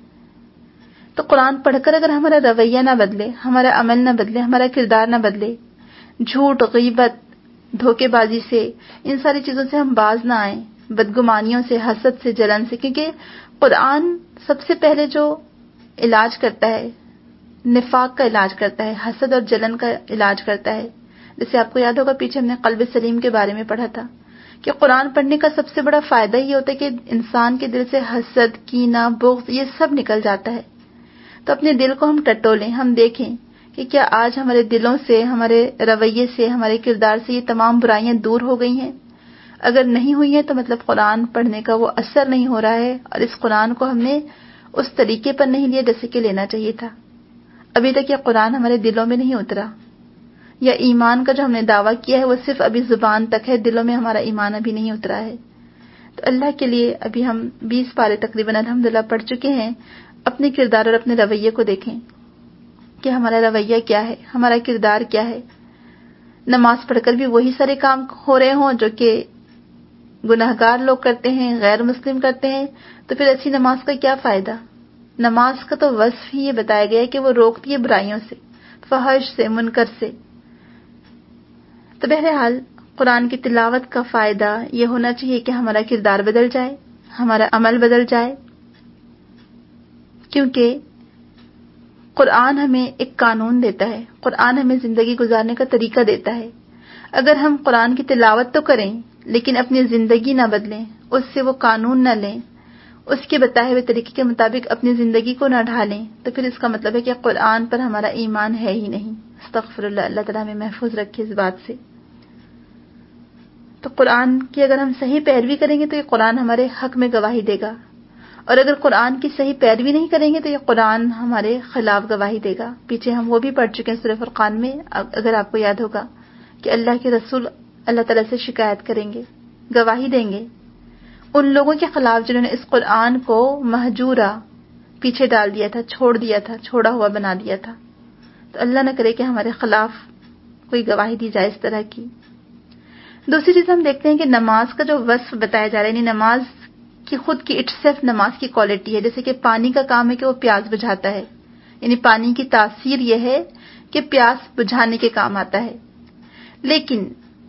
تو قرآن پڑھ کر اگر ہمارا رویہ نہ بدلے، ہمارا عمل نہ بدلے، ہمارا کردار نہ بدلے، جھوٹ، غیبت، دھوکے بازی سے، ان ساری چیزوں سے ہم باز نہ آئیں، بدگمانیوں سے، حسد سے، جلن سے، کیونکہ قرآن سب سے پہلے جو علاج کرتا ہے، نفاق کا علاج کرتا ہے، حسد اور جلن کا علاج کرتا ہے. جیسے آپ کو یاد ہوگا پیچھے ہم نے قلب سلیم کے بارے میں پڑھا تھا کہ قرآن پڑھنے کا سب سے بڑا فائدہ یہ ہوتا ہے کہ انسان کے دل سے حسد، کینہ، بغض، یہ سب نکل جاتا ہے. تو اپنے دل کو ہم ٹٹولیں، ہم دیکھیں کہ کیا آج ہمارے دلوں سے، ہمارے رویے سے، ہمارے کردار سے یہ تمام برائیاں دور ہو گئی ہیں. اگر نہیں ہوئی ہیں تو مطلب قرآن پڑھنے کا وہ اثر نہیں ہو رہا ہے، اور اس قرآن کو ہم نے اس طریقے پر نہیں لیا جیسے کہ لینا چاہیے تھا. ابھی تک یہ قرآن ہمارے دلوں میں نہیں اترا، یا ایمان کا جو ہم نے دعویٰ کیا ہے وہ صرف ابھی زبان تک ہے، دلوں میں ہمارا ایمان ابھی نہیں اترا ہے. تو اللہ کے لیے ابھی ہم بیس پارے تقریباً الحمدللہ پڑھ چکے ہیں. اپنے کردار اور اپنے رویے کو دیکھیں کہ ہمارا رویہ کیا ہے، ہمارا کردار کیا ہے. نماز پڑھ کر بھی وہی سارے کام ہو رہے ہوں جو کہ گناہگار لوگ کرتے ہیں، غیر مسلم کرتے ہیں، تو پھر ایسی نماز کا کیا فائدہ؟ نماز کا تو وصف ہی یہ بتایا گیا ہے کہ وہ روکتی ہے برائیوں سے، فحش سے، منکر سے. تو بہرحال قرآن کی تلاوت کا فائدہ یہ ہونا چاہیے کہ ہمارا کردار بدل جائے، ہمارا عمل بدل جائے، کیونکہ قرآن ہمیں ایک قانون دیتا ہے، قرآن ہمیں زندگی گزارنے کا طریقہ دیتا ہے. اگر ہم قرآن کی تلاوت تو کریں لیکن اپنی زندگی نہ بدلیں، اس سے وہ قانون نہ لیں، اس کے بتائے ہوئے طریقے کے مطابق اپنی زندگی کو نہ ڈھالیں، تو پھر اس کا مطلب ہے کہ قرآن پر ہمارا ایمان ہے ہی نہیں. استغفر اللہ، اللہ تعالیٰ ہمیں محفوظ رکھے اس بات سے. تو قرآن کی اگر ہم صحیح پیروی کریں گے تو یہ قرآن ہمارے حق میں گواہی دے گا، اور اگر قرآن کی صحیح پیروی نہیں کریں گے تو یہ قرآن ہمارے خلاف گواہی دے گا. پیچھے ہم وہ بھی پڑھ چکے ہیں سورہ فرقان میں، اگر آپ کو یاد ہوگا کہ اللہ کے رسول اللہ تعالیٰ سے شکایت کریں گے، گواہی دیں گے ان لوگوں کے خلاف جنہوں نے اس قرآن کو مہجورا، پیچھے ڈال دیا تھا، چھوڑ دیا تھا، چھوڑا ہوا بنا دیا تھا. تو اللہ نہ کرے کہ ہمارے خلاف کوئی گواہی دی جائے اس طرح کی. دوسری چیز ہم دیکھتے ہیں کہ نماز کا جو وصف بتایا جا رہا ہے، یعنی نماز کی خود کی اٹس سیلف نماز کی کوالٹی ہے. جیسے کہ پانی کا کام ہے کہ وہ پیاس بجھاتا ہے، یعنی پانی کی تاثیر یہ ہے کہ پیاس بجھانے کے کام آتا ہے. لیکن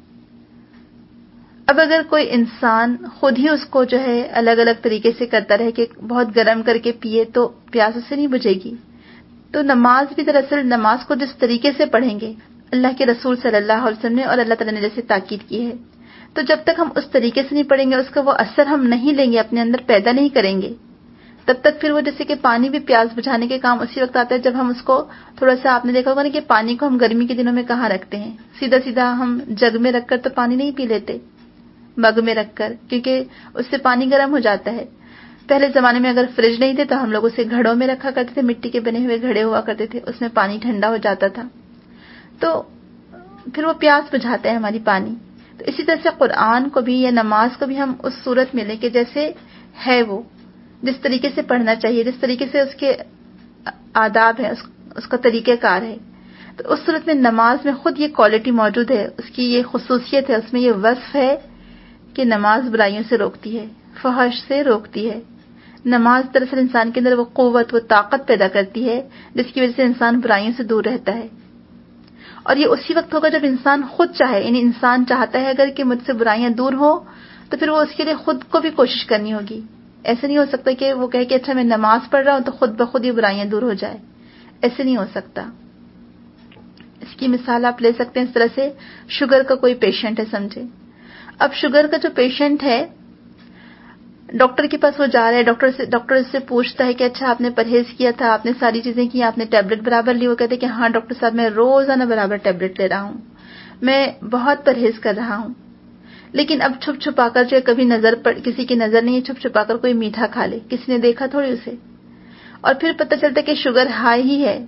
اب اگر کوئی انسان خود ہی اس کو جو ہے الگ الگ طریقے سے کرتا رہے کہ بہت گرم کر کے پیے تو پیاس اس سے نہیں بجھے گی. تو نماز بھی دراصل نماز کو جس طریقے سے پڑھیں گے اللہ کے رسول صلی اللہ علیہ وسلم نے اور اللہ تعالیٰ نے جیسے تاکید کی ہے، تو جب تک ہم اس طریقے سے نہیں پڑھیں گے، اس کا وہ اثر ہم نہیں لیں گے، اپنے اندر پیدا نہیں کریں گے، تب تک پھر وہ جیسے کہ پانی بھی پیاس بجھانے کے کام اسی وقت آتا ہے جب ہم اس کو تھوڑا سا، آپ نے دیکھا ہوگا نا کہ پانی کو ہم گرمی کے دنوں میں کہاں رکھتے ہیں، سیدھا سیدھا ہم جگ میں رکھ کر تو پانی نہیں پی لیتے. مگ میں رکھ کر، کیونکہ اس سے پانی گرم ہو جاتا ہے. پہلے زمانے میں اگر فریج نہیں تھے تو ہم لوگ اسے گھڑوں میں رکھا کرتے تھے، مٹی کے بنے ہوئے گھڑے ہوا کرتے تھے، اس میں پانی ٹھنڈا ہو جاتا تھا، تو پھر وہ پیاس بجھاتا ہے ہماری پانی. تو اسی طرح سے قرآن کو بھی یا نماز کو بھی ہم اس صورت میں لیں کہ جیسے ہے وہ، جس طریقے سے پڑھنا چاہیے، جس طریقے سے اس کے آداب ہے، اس, اس کا طریقہ کار ہے. تو اس صورت میں نماز میں خود یہ کوالٹی موجود ہے، اس کی یہ خصوصیت ہے، اس میں یہ وصف ہے کہ نماز برائیوں سے روکتی ہے، فحش سے روکتی ہے. نماز دراصل انسان کے اندر وہ قوت، وہ طاقت پیدا کرتی ہے جس کی وجہ سے انسان برائیوں سے دور رہتا ہے. اور یہ اسی وقت ہوگا جب انسان خود چاہے، یعنی انسان چاہتا ہے اگر کہ مجھ سے برائیاں دور ہوں تو پھر وہ اس کے لیے خود کو بھی کوشش کرنی ہوگی. ایسے نہیں ہو سکتا کہ وہ کہے کہ اچھا میں نماز پڑھ رہا ہوں تو خود بخود یہ برائیاں دور ہو جائے، ایسے نہیں ہو سکتا. اس کی مثال آپ لے سکتے ہیں اس طرح سے، شوگر کا کوئی پیشنٹ ہے سمجھے. اب شوگر کا جو پیشنٹ ہے، ڈاکٹر کے پاس وہ جا رہا ہے، ڈاکٹر سے ڈاکٹر سے پوچھتا ہے کہ اچھا آپ نے پرہیز کیا تھا، آپ نے ساری چیزیں کی، آپ نے ٹیبلٹ برابر لی. وہ کہتے ہیں کہ ہاں ڈاکٹر صاحب میں روزانہ برابر ٹیبلٹ لے رہا ہوں، میں بہت پرہیز کر رہا ہوں. لیکن اب چھپ چھپا کر جو کبھی نظر پڑ کسی کی نظر نہیں ہے، چھپ چھپا کر کوئی میٹھا کھا لے، کسی نے دیکھا تھوڑی اسے، اور پھر پتہ چلتا ہے کہ شوگر ہائی ہی ہے،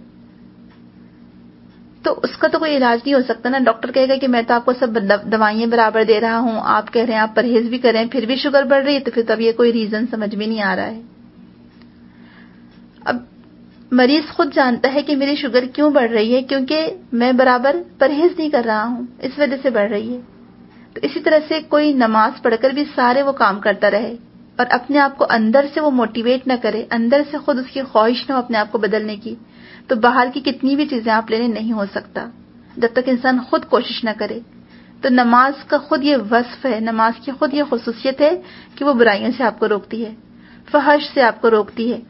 تو اس کا تو کوئی علاج نہیں ہو سکتا نا. ڈاکٹر کہے گا کہ میں تو آپ کو سب دوائیں برابر دے رہا ہوں، آپ کہہ رہے ہیں آپ پرہیز بھی کریں، پھر بھی شوگر بڑھ رہی ہے، تو پھر تب یہ کوئی ریزن سمجھ میں نہیں آ رہا ہے. اب مریض خود جانتا ہے کہ میری شوگر کیوں بڑھ رہی ہے، کیونکہ میں برابر پرہیز نہیں کر رہا ہوں، اس وجہ سے بڑھ رہی ہے. تو اسی طرح سے کوئی نماز پڑھ کر بھی سارے وہ کام کرتا رہے اور اپنے آپ کو اندر سے وہ موٹیویٹ نہ کرے، اندر سے خود اس کی خواہش نہ ہو اپنے آپ کو بدلنے کی، تو باہر کی کتنی بھی چیزیں آپ لینے نہیں ہو سکتا جب تک انسان خود کوشش نہ کرے. تو نماز کا خود یہ وصف ہے، نماز کی خود یہ خصوصیت ہے کہ وہ برائیوں سے آپ کو روکتی ہے، فحش سے آپ کو روکتی ہے.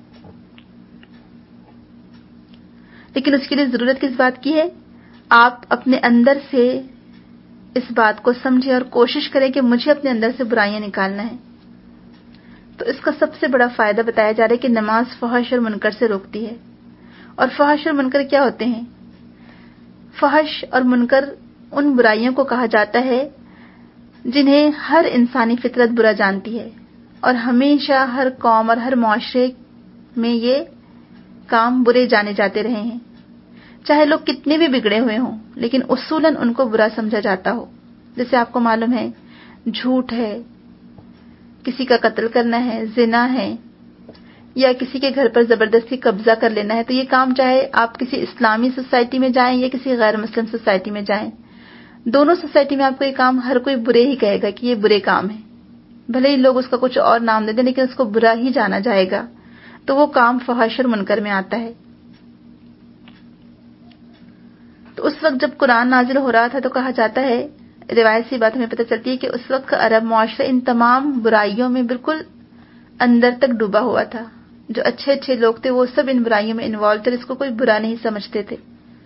لیکن اس کے لیے ضرورت کس بات کی ہے؟ آپ اپنے اندر سے اس بات کو سمجھیں اور کوشش کریں کہ مجھے اپنے اندر سے برائیاں نکالنا ہے. تو اس کا سب سے بڑا فائدہ بتایا جا رہا ہے کہ نماز فحش اور منکر سے روکتی ہے. اور فحش اور منکر کیا ہوتے ہیں؟ فحش اور منکر ان برائیوں کو کہا جاتا ہے جنہیں ہر انسانی فطرت برا جانتی ہے، اور ہمیشہ ہر قوم اور ہر معاشرے میں یہ کام برے جانے جاتے رہے ہیں، چاہے لوگ کتنے بھی بگڑے ہوئے ہوں، لیکن اصولاً ان کو برا سمجھا جاتا ہو. جیسے آپ کو معلوم ہے جھوٹ ہے، کسی کا قتل کرنا ہے، زنا ہے، یا کسی کے گھر پر زبردستی قبضہ کر لینا ہے، تو یہ کام چاہے آپ کسی اسلامی سوسائٹی میں جائیں یا کسی غیر مسلم سوسائٹی میں جائیں، دونوں سوسائٹی میں آپ کو یہ کام ہر کوئی برے ہی کہے گا کہ یہ برے کام ہے. بھلے ہی لوگ اس کا کچھ اور نام دے دیں لیکن اس کو برا ہی جانا جائے گا. تو وہ کام فحش اور منکر میں آتا ہے. تو اس وقت جب قرآن نازل ہو رہا تھا تو کہا جاتا ہے، روایت سی بات ہمیں پتہ چلتی ہے کہ اس وقت کا عرب معاشرہ ان تمام برائیوں میں بالکل اندر تک ڈوبا ہوا تھا. جو اچھے اچھے لوگ تھے وہ سب ان برائیوں میں انوالو تھے، اس کو کوئی برا نہیں سمجھتے تھے.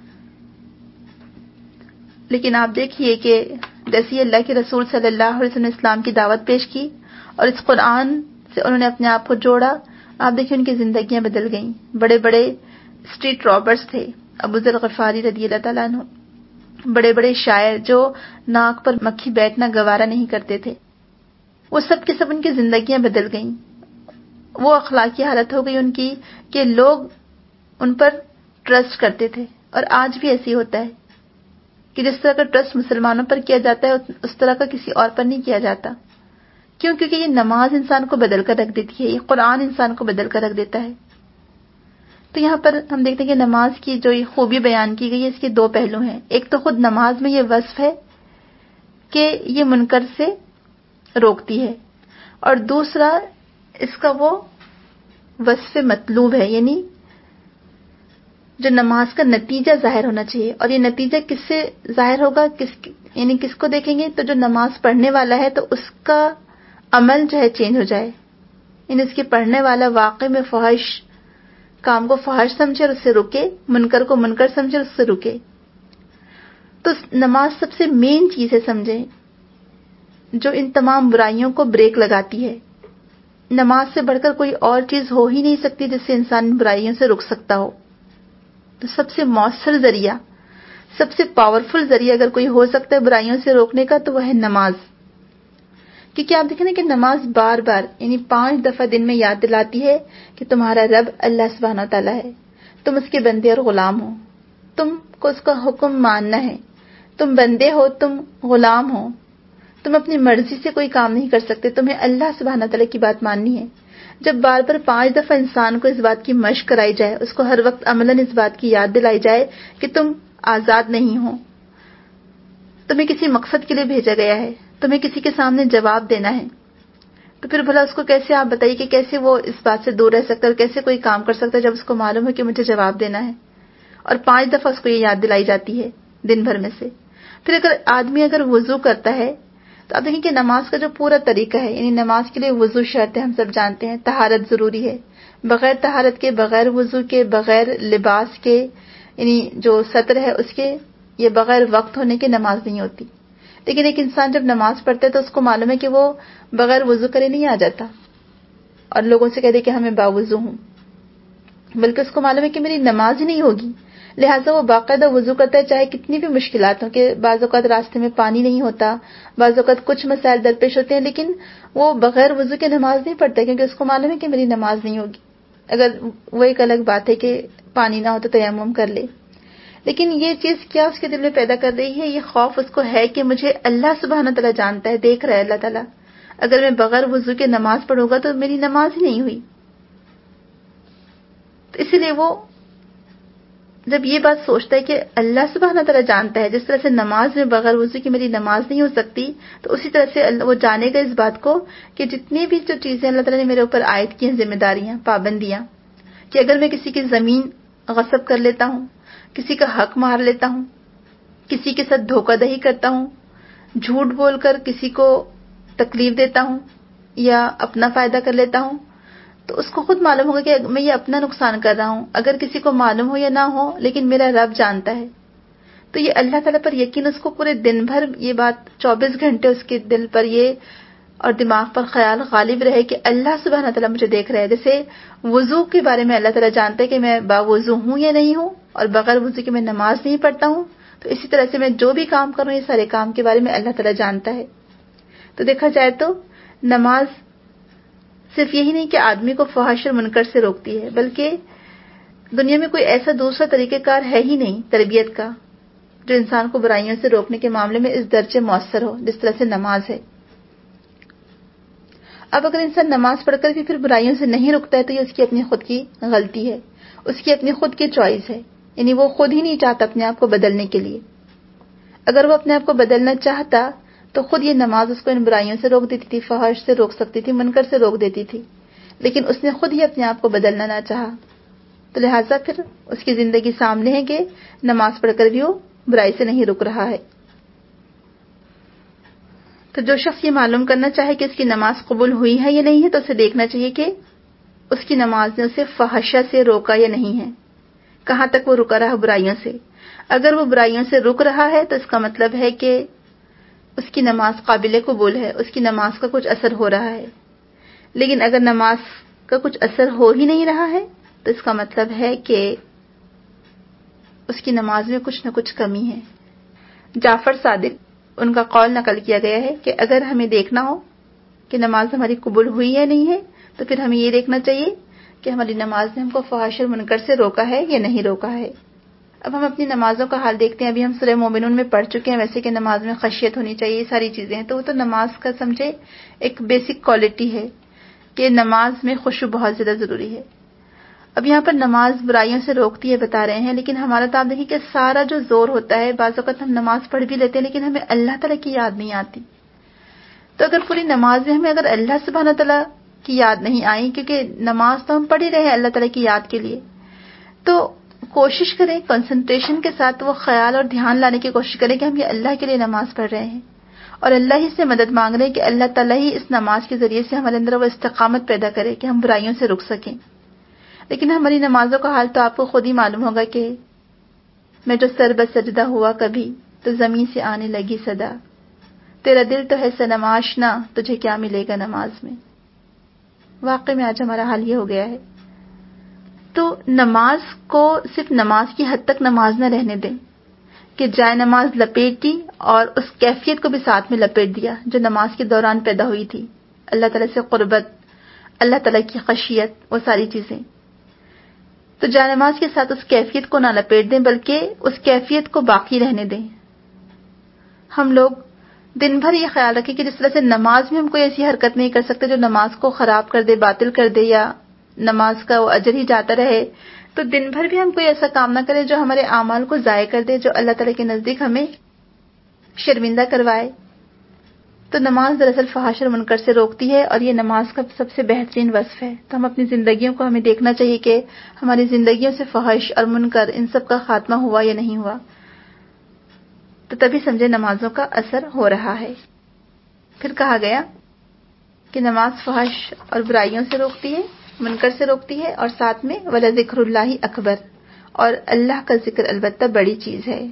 لیکن آپ دیکھیے کہ جیسے اللہ کے رسول صلی اللہ علیہ وسلم نے اسلام کی دعوت پیش کی اور اس قرآن سے انہوں نے اپنے آپ کو جوڑا، آپ دیکھیں ان کی زندگیاں بدل گئیں. بڑے بڑے اسٹریٹ رابرز تھے، ابو ذر غفاری رضی اللہ تعالیٰ عنہ، بڑے بڑے شاعر جو ناک پر مکھی بیٹھنا گوارا نہیں کرتے تھے، وہ سب کے سب ان کی زندگیاں بدل گئیں. وہ اخلاقی حالت ہو گئی ان کی کہ لوگ ان پر ٹرسٹ کرتے تھے. اور آج بھی ایسی ہوتا ہے کہ جس طرح کا ٹرسٹ مسلمانوں پر کیا جاتا ہے اس طرح کا کسی اور پر نہیں کیا جاتا. کیوں؟ کیونکہ یہ نماز انسان کو بدل کر رکھ دیتی ہے، یہ قرآن انسان کو بدل کر رکھ دیتا ہے. تو یہاں پر ہم دیکھتے ہیں کہ نماز کی جو یہ خوبی بیان کی گئی ہے اس کے دو پہلو ہیں. ایک تو خود نماز میں یہ وصف ہے کہ یہ منکر سے روکتی ہے، اور دوسرا اس کا وہ وصف مطلوب ہے، یعنی جو نماز کا نتیجہ ظاہر ہونا چاہیے. اور یہ نتیجہ کس سے ظاہر ہوگا؟ کس یعنی کس کو دیکھیں گے؟ تو جو نماز پڑھنے والا ہے تو اس کا عمل جو ہے چینج ہو جائے، یعنی اس کے پڑھنے والا واقع میں فحش کام کو فحش سمجھے اور اس سے رکے، منکر کو منکر سمجھے اور اس سے رکے. تو نماز سب سے مین چیز ہے سمجھیں جو ان تمام برائیوں کو بریک لگاتی ہے. نماز سے بڑھ کر کوئی اور چیز ہو ہی نہیں سکتی جس سے انسان برائیوں سے رک سکتا ہو. تو سب سے مؤثر ذریعہ، سب سے پاورفل ذریعہ اگر کوئی ہو سکتا ہے برائیوں سے روکنے کا تو وہ ہے نماز. کیونکہ آپ دیکھیں نا کہ نماز بار بار یعنی پانچ دفعہ دن میں یاد دلاتی ہے کہ تمہارا رب اللہ سبحانہ و تعالیٰ ہے، تم اس کے بندے اور غلام ہو، تم کو اس کا حکم ماننا ہے، تم بندے ہو، تم غلام ہو، تم اپنی مرضی سے کوئی کام نہیں کر سکتے، تمہیں اللہ سبحانہ تعالیٰ کی بات ماننی ہے۔ جب بار بار پانچ دفعہ انسان کو اس بات کی مشق کرائی جائے، اس کو ہر وقت عملاً اس بات کی یاد دلائی جائے کہ تم آزاد نہیں ہو، تمہیں کسی مقصد کے لیے بھیجا گیا ہے، تمہیں کسی کے سامنے جواب دینا ہے، تو پھر بھلا اس کو کیسے آپ بتائیے کہ کیسے وہ اس بات سے دور رہ سکتا ہے اور کیسے کوئی کام کر سکتا ہے جب اس کو معلوم ہے کہ مجھے جواب دینا ہے، اور پانچ دفعہ اس کو یہ یاد دلائی جاتی ہے دن بھر میں سے۔ پھر اگر آدمی اگر وضو کرتا ہے تو آپ دیکھیں کہ نماز کا جو پورا طریقہ ہے، یعنی نماز کے لیے وضو شرط ہے، ہم سب جانتے ہیں، طہارت ضروری ہے، بغیر طہارت کے، بغیر وضو کے، بغیر لباس کے، یعنی جو سطر ہے اس کے، یہ بغیر وقت ہونے کے نماز نہیں ہوتی۔ لیکن ایک انسان جب نماز پڑھتا ہے تو اس کو معلوم ہے کہ وہ بغیر وضو کرے نہیں آ جاتا اور لوگوں سے کہہ دے کہ ہمیں باوضو ہوں، بلکہ اس کو معلوم ہے کہ میری نماز ہی نہیں ہوگی، لہٰذا وہ باقاعدہ وضو کرتا ہے، چاہے کتنی بھی مشکلات ہوں، کہ بعض اوقات راستے میں پانی نہیں ہوتا، بعض اوقات کچھ مسائل درپیش ہوتے ہیں، لیکن وہ بغیر وضو کے نماز نہیں پڑھتا کیونکہ اس کو معلوم ہے کہ میری نماز نہیں ہوگی۔ اگر وہ ایک الگ بات ہے کہ پانی نہ ہو تو تیمم کر لے، لیکن یہ چیز کیا اس کے دل میں پیدا کر رہی ہے؟ یہ خوف اس کو ہے کہ مجھے اللہ سبحانہ تعالیٰ جانتا ہے، دیکھ رہا ہے اللہ تعالیٰ، اگر میں بغیر وضو کے نماز پڑھوں گا تو میری نماز ہی نہیں ہوئی۔ تو اسی لیے وہ جب یہ بات سوچتا ہے کہ اللہ سبحانہ تعالیٰ جانتا ہے، جس طرح سے نماز میں بغیر وضو کی میری نماز نہیں ہو سکتی، تو اسی طرح سے وہ جانے گا اس بات کو کہ جتنی بھی جو چیزیں اللہ تعالیٰ نے میرے اوپر عائد کی ہیں، ذمہ داریاں، پابندیاں، کہ اگر میں کسی کی زمین غصب کر لیتا ہوں، کسی کا حق مار لیتا ہوں، کسی کے ساتھ دھوکہ دہی کرتا ہوں، جھوٹ بول کر کسی کو تکلیف دیتا ہوں یا اپنا فائدہ کر لیتا ہوں، تو اس کو خود معلوم ہوگا کہ میں یہ اپنا نقصان کر رہا ہوں، اگر کسی کو معلوم ہو یا نہ ہو، لیکن میرا رب جانتا ہے۔ تو یہ اللہ تعالیٰ پر یقین، اس کو پورے دن بھر یہ بات چوبیس گھنٹے اس کے دل پر یہ اور دماغ پر خیال غالب رہے کہ اللہ سبحانہ تعالیٰ مجھے دیکھ رہا ہے۔ جیسے وضو کے بارے میں اللہ تعالیٰ جانتا ہے کہ میں باوضو ہوں یا نہیں ہوں، اور بغیر وضو کے میں نماز نہیں پڑھتا ہوں، تو اسی طرح سے میں جو بھی کام کروں، یہ سارے کام کے بارے میں اللہ تعالیٰ جانتا ہے۔ تو دیکھا جائے تو نماز صرف یہی نہیں کہ آدمی کو فحش اور منکر سے روکتی ہے، بلکہ دنیا میں کوئی ایسا دوسرا طریقہ کار ہے ہی نہیں تربیت کا جو انسان کو برائیوں سے روکنے کے معاملے میں اس درجے مؤثر ہو جس طرح سے نماز ہے۔ اب اگر انسان نماز پڑھ کر بھی پھر برائیوں سے نہیں رکتا ہے تو یہ اس کی اپنی خود کی غلطی ہے، اس کی اپنی خود کی چوائس ہے، یعنی وہ خود ہی نہیں چاہتا اپنے آپ کو بدلنے کے لیے۔ اگر وہ اپنے آپ کو بدلنا چاہتا تو خود یہ نماز اس کو ان برائیوں سے روک دیتی تھی، فحش سے روک سکتی تھی، منکر سے روک دیتی تھی، لیکن اس نے خود ہی اپنے آپ کو بدلنا نہ چاہا، تو لہٰذا پھر اس کی زندگی سامنے ہے کہ نماز پڑھ کر بھی وہ برائی سے نہیں رک رہا ہے۔ تو جو شخص یہ معلوم کرنا چاہے کہ اس کی نماز قبول ہوئی ہے یا نہیں ہے، تو اسے دیکھنا چاہیے کہ اس کی نماز نے اسے فحشہ سے روکا یا نہیں ہے، کہاں تک وہ رکا رہا برائیوں سے۔ اگر وہ برائیوں سے رک رہا ہے تو اس کا مطلب ہے کہ اس کی نماز قابل قبول ہے، اس کی نماز کا کچھ اثر ہو رہا ہے۔ لیکن اگر نماز کا کچھ اثر ہو ہی نہیں رہا ہے تو اس کا مطلب ہے کہ اس کی نماز میں کچھ نہ کچھ کمی ہے۔ جعفر صادق ان کا قول نقل کیا گیا ہے کہ اگر ہمیں دیکھنا ہو کہ نماز ہماری قبول ہوئی یا نہیں ہے تو پھر ہمیں یہ دیکھنا چاہیے کہ ہماری نماز نے ہم کو فحش اور منکر سے روکا ہے یا نہیں روکا ہے۔ اب ہم اپنی نمازوں کا حال دیکھتے ہیں، ابھی ہم سورہ مومنون میں پڑھ چکے ہیں ویسے کہ نماز میں خشیت ہونی چاہیے، یہ ساری چیزیں ہیں، تو وہ تو نماز کا سمجھے ایک بیسک کوالٹی ہے کہ نماز میں خشوع بہت زیادہ ضروری ہے۔ اب یہاں پر نماز برائیوں سے روکتی ہے بتا رہے ہیں، لیکن ہمارا تو آپ دیکھیں کہ سارا جو زور ہوتا ہے، بعض اوقات ہم نماز پڑھ بھی لیتے ہیں لیکن ہمیں اللہ تعالیٰ کی یاد نہیں آتی۔ تو اگر پوری نماز میں ہمیں اگر اللہ سبحانہ تعالیٰ کی یاد نہیں آئی، کیونکہ نماز تو ہم پڑھ ہی رہے ہیں اللہ تعالیٰ کی یاد کے لیے، تو کوشش کریں کنسنٹریشن کے ساتھ وہ خیال اور دھیان لانے کی کوشش کریں کہ ہم یہ اللہ کے لیے نماز پڑھ رہے ہیں اور اللہ ہی سے مدد مانگ رہے ہیں کہ اللہ تعالیٰ ہی اس نماز کے ذریعے سے ہمارے اندر وہ استقامت پیدا کرے کہ ہم برائیوں سے رک سکیں۔ لیکن ہماری نمازوں کا حال تو آپ کو خود ہی معلوم ہوگا کہ میں جو سر بسجدہ ہوا کبھی تو زمین سے آنے لگی صدا، تیرا دل تو ہے صنم آشنا تجھے کیا ملے گا نماز میں۔ واقعی میں آج ہمارا حال یہ ہو گیا ہے۔ تو نماز کو صرف نماز کی حد تک نماز نہ رہنے دیں، کہ جائے نماز لپیٹی اور اس کیفیت کو بھی ساتھ میں لپیٹ دیا جو نماز کے دوران پیدا ہوئی تھی، اللہ تعالیٰ سے قربت، اللہ تعالیٰ کی خشیت، وہ ساری چیزیں. تو جائے نماز کے ساتھ اس کیفیت کو نہ لپیٹ دیں بلکہ اس کیفیت کو باقی رہنے دیں. ہم لوگ دن بھر یہ خیال رکھیں کہ جس طرح سے نماز میں ہم کوئی ایسی حرکت نہیں کر سکتے جو نماز کو خراب کر دے، باطل کر دے، یا نماز کا وہ اجر ہی جاتا رہے، تو دن بھر بھی ہم کوئی ایسا کام نہ کریں جو ہمارے اعمال کو ضائع کر دے، جو اللہ تعالیٰ کے نزدیک ہمیں شرمندہ کروائے. تو نماز دراصل فحش اور منکر سے روکتی ہے، اور یہ نماز کا سب سے بہترین وصف ہے. تو ہم اپنی زندگیوں کو ہمیں دیکھنا چاہیے کہ ہماری زندگیوں سے فحش اور منکر ان سب کا خاتمہ ہوا یا نہیں ہوا، تو تبھی سمجھے نمازوں کا اثر ہو رہا ہے. پھر کہا گیا کہ نماز فحش اور برائیوں سے روکتی ہے، منکر سے روکتی ہے، اور ساتھ میں وَلَذِكْرُ اللَّهِ اکبر، اور اللہ کا ذکر البتہ بڑی چیز ہے.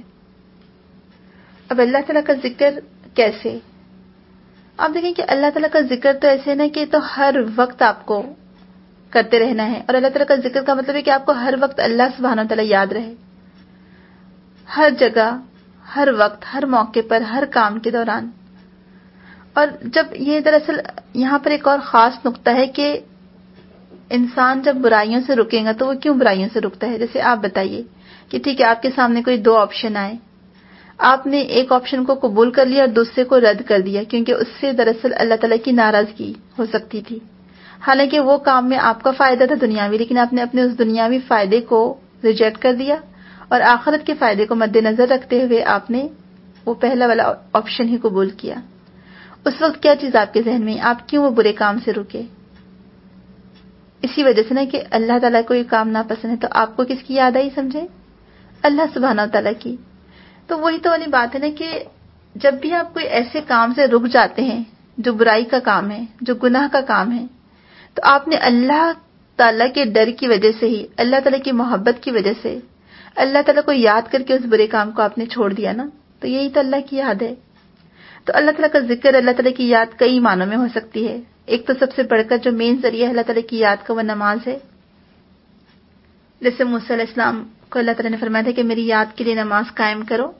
اب اللہ تعالیٰ کا ذکر کیسے؟ آپ دیکھیں کہ اللہ تعالیٰ کا ذکر تو ایسے نا کہ تو ہر وقت آپ کو کرتے رہنا ہے، اور اللہ تعالیٰ کا ذکر کا مطلب ہے کہ آپ کو ہر وقت اللہ سبحانہ وتعالیٰ یاد رہے، ہر جگہ، ہر وقت، ہر موقع پر، ہر کام کے دوران. اور جب یہ دراصل یہاں پر ایک اور خاص نقطہ ہے کہ انسان جب برائیوں سے رکے گا تو وہ کیوں برائیوں سے رکتا ہے؟ جیسے آپ بتائیے کہ ٹھیک ہے، آپ کے سامنے کوئی دو آپشن آئے، آپ نے ایک آپشن کو قبول کر لیا اور دوسرے کو رد کر دیا، کیونکہ اس سے دراصل اللہ تعالیٰ کی ناراضگی ہو سکتی تھی. حالانکہ وہ کام میں آپ کا فائدہ تھا دنیاوی، لیکن آپ نے اپنے اس دنیاوی فائدے کو ریجیکٹ کر دیا، اور آخرت کے فائدے کو مد نظر رکھتے ہوئے آپ نے وہ پہلا والا آپشن ہی قبول کیا. اس وقت کیا چیز آپ کے ذہن میں، آپ کیوں وہ برے کام سے رکے؟ اسی وجہ سے نا کہ اللہ تعالیٰ کو یہ کام ناپسند ہے. تو آپ کو کس کی یاد آئی؟ سمجھے، اللہ سبحانہ وتعالیٰ کی. تو وہی تو والی بات ہے نا کہ جب بھی آپ کوئی ایسے کام سے رک جاتے ہیں جو برائی کا کام ہے، جو گناہ کا کام ہے، تو آپ نے اللہ تعالیٰ کے ڈر کی وجہ سے ہی، اللہ تعالیٰ کی محبت کی وجہ سے اللہ تعالیٰ کو یاد کر کے اس برے کام کو آپ نے چھوڑ دیا نا. تو یہی تو اللہ کی یاد ہے. تو اللہ تعالیٰ کا ذکر، اللہ تعالیٰ کی یاد کئی معنوں میں ہو سکتی ہے. ایک تو سب سے بڑھ کر جو مین ذریعہ ہے اللہ تعالیٰ کی یاد کا، وہ نماز ہے. جیسے موسیٰ علیہ السلام کو اللہ تعالیٰ نے فرمایا تھا کہ میری یاد کے لیے نماز قائم کرو.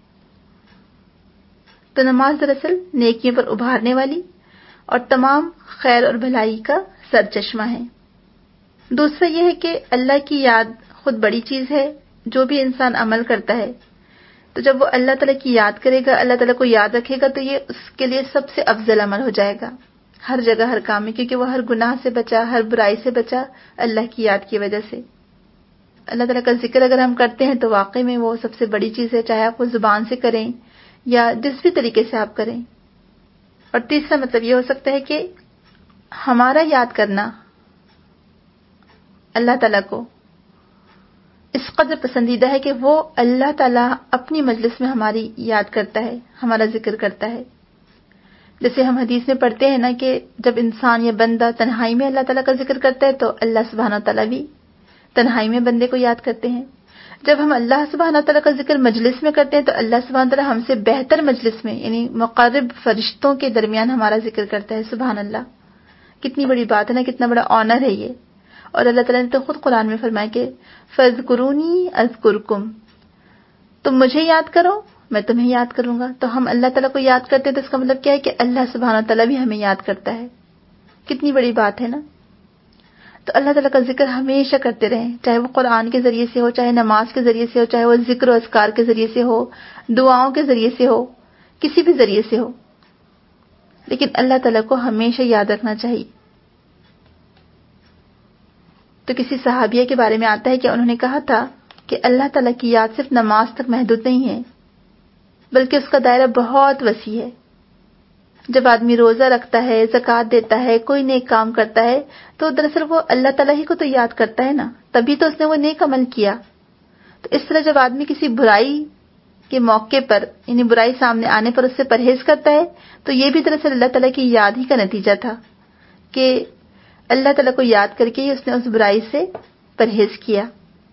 تو نماز دراصل نیکیوں پر ابھارنے والی اور تمام خیر اور بھلائی کا سر چشمہ ہے. دوسرا یہ ہے کہ اللہ کی یاد خود بڑی چیز ہے. جو بھی انسان عمل کرتا ہے تو جب وہ اللہ تعالیٰ کی یاد کرے گا، اللہ تعالیٰ کو یاد رکھے گا، تو یہ اس کے لیے سب سے افضل عمل ہو جائے گا ہر جگہ، ہر کام میں، کیونکہ وہ ہر گناہ سے بچا، ہر برائی سے بچا اللہ کی یاد کی وجہ سے. اللہ تعالیٰ کا ذکر اگر ہم کرتے ہیں تو واقعی میں وہ سب سے بڑی چیز ہے، چاہے آپ وہ زبان سے کریں یا جس بھی طریقے سے آپ کریں. اور تیسرا مطلب یہ ہو سکتا ہے کہ ہمارا یاد کرنا اللہ تعالیٰ کو اس قدر پسندیدہ ہے کہ وہ اللہ تعالیٰ اپنی مجلس میں ہماری یاد کرتا ہے، ہمارا ذکر کرتا ہے. جیسے ہم حدیث میں پڑھتے ہیں نا کہ جب انسان یا بندہ تنہائی میں اللہ تعالیٰ کا ذکر کرتا ہے تو اللہ سبحانہ تعالیٰ بھی تنہائی میں بندے کو یاد کرتے ہیں. جب ہم اللہ سبحانہ تعالیٰ کا ذکر مجلس میں کرتے ہیں تو اللہ سبحانہ تعالیٰ ہم سے بہتر مجلس میں، یعنی مقرب فرشتوں کے درمیان ہمارا ذکر کرتا ہے. سبحان اللہ، کتنی بڑی بات ہے نا، کتنا بڑا آنر ہے یہ. اور اللہ تعالیٰ نے تو خود قرآن میں فرمایا کہ فَاذْكُرُونِی أَذْكُرْكُمْ، تم مجھے یاد کرو میں تمہیں یاد کروں گا. تو ہم اللہ تعالیٰ کو یاد کرتے ہیں تو اس کا مطلب کیا ہے کہ اللہ سبحانہ تعالیٰ بھی ہمیں یاد کرتا ہے. کتنی بڑی بات ہے نا. تو اللہ تعالیٰ کا ذکر ہمیشہ کرتے رہیں، چاہے وہ قرآن کے ذریعے سے ہو، چاہے نماز کے ذریعے سے ہو، چاہے وہ ذکر و اذکار کے ذریعے سے ہو، دعاؤں کے ذریعے سے ہو، کسی بھی ذریعے سے ہو، لیکن اللہ تعالیٰ کو ہمیشہ یاد رکھنا چاہیے. تو کسی صحابیہ کے بارے میں آتا ہے کہ انہوں نے کہا تھا کہ اللہ تعالیٰ کی یاد صرف نماز تک محدود نہیں ہے بلکہ اس کا دائرہ بہت وسیع ہے. جب آدمی روزہ رکھتا ہے، زکوٰۃ دیتا ہے، کوئی نیک کام کرتا ہے تو دراصل وہ اللہ تعالیٰ ہی کو تو یاد کرتا ہے نا، تبھی تو اس نے وہ نیک عمل کیا. تو اس طرح جب آدمی کسی برائی کے موقع پر، یعنی برائی سامنے آنے پر اس سے پرہیز کرتا ہے تو یہ بھی دراصل اللہ تعالیٰ کی یاد ہی کا نتیجہ تھا کہ اللہ تعالیٰ کو یاد کر کے ہی اس نے اس برائی سے پرہیز کیا.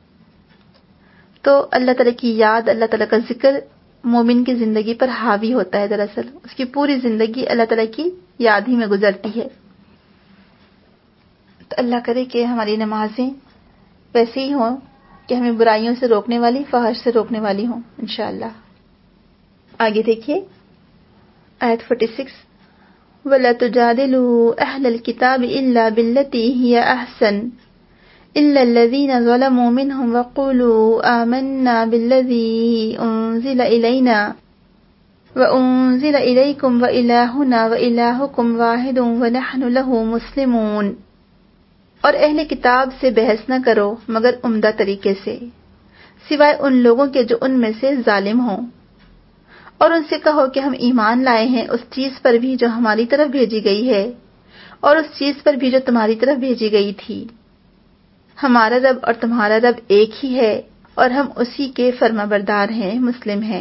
تو اللہ تعالیٰ کی یاد، اللہ تعالیٰ کا ذکر مومن کی زندگی پر حاوی ہوتا ہے. دراصل اس کی پوری زندگی اللہ تعالیٰ کی یاد ہی میں گزرتی ہے. تو اللہ کرے کہ ہماری نمازیں ویسے ہی ہوں کہ ہمیں برائیوں سے روکنے والی، فحش سے روکنے والی ہوں انشاءاللہ۔ آگے دیکھیے آیت چھیالیس، وَلَا تُجَادِلُوا أَهْلَ الْكِتَابِ إِلَّا بِالَّتِي هِيَ أَحْسَنُ إِلَّا الَّذِينَ ظَلَمُوا مِنْهُمْ وَقُولُوا آمَنَّا بِالَّذِي أُنزِلَ إِلَيْنَا وَأُنزِلَ إِلَيْكُمْ وَإِلَٰهُنَا وَإِلَٰهُكُمْ وَاحِدٌ وَنَحْنُ لَهُ مُسْلِمُونَ۔ اور اہل کتاب سے بحث نہ کرو مگر عمدہ طریقے سے، سوائے ان لوگوں کے جو ان میں سے ظالم ہوں، اور ان سے کہو کہ ہم ایمان لائے ہیں اس چیز پر بھی جو ہماری طرف بھیجی گئی ہے اور اس چیز پر بھی جو تمہاری طرف بھیجی گئی تھی، ہمارا رب اور تمہارا رب ایک ہی ہے اور ہم اسی کے فرما بردار ہیں، مسلم ہیں۔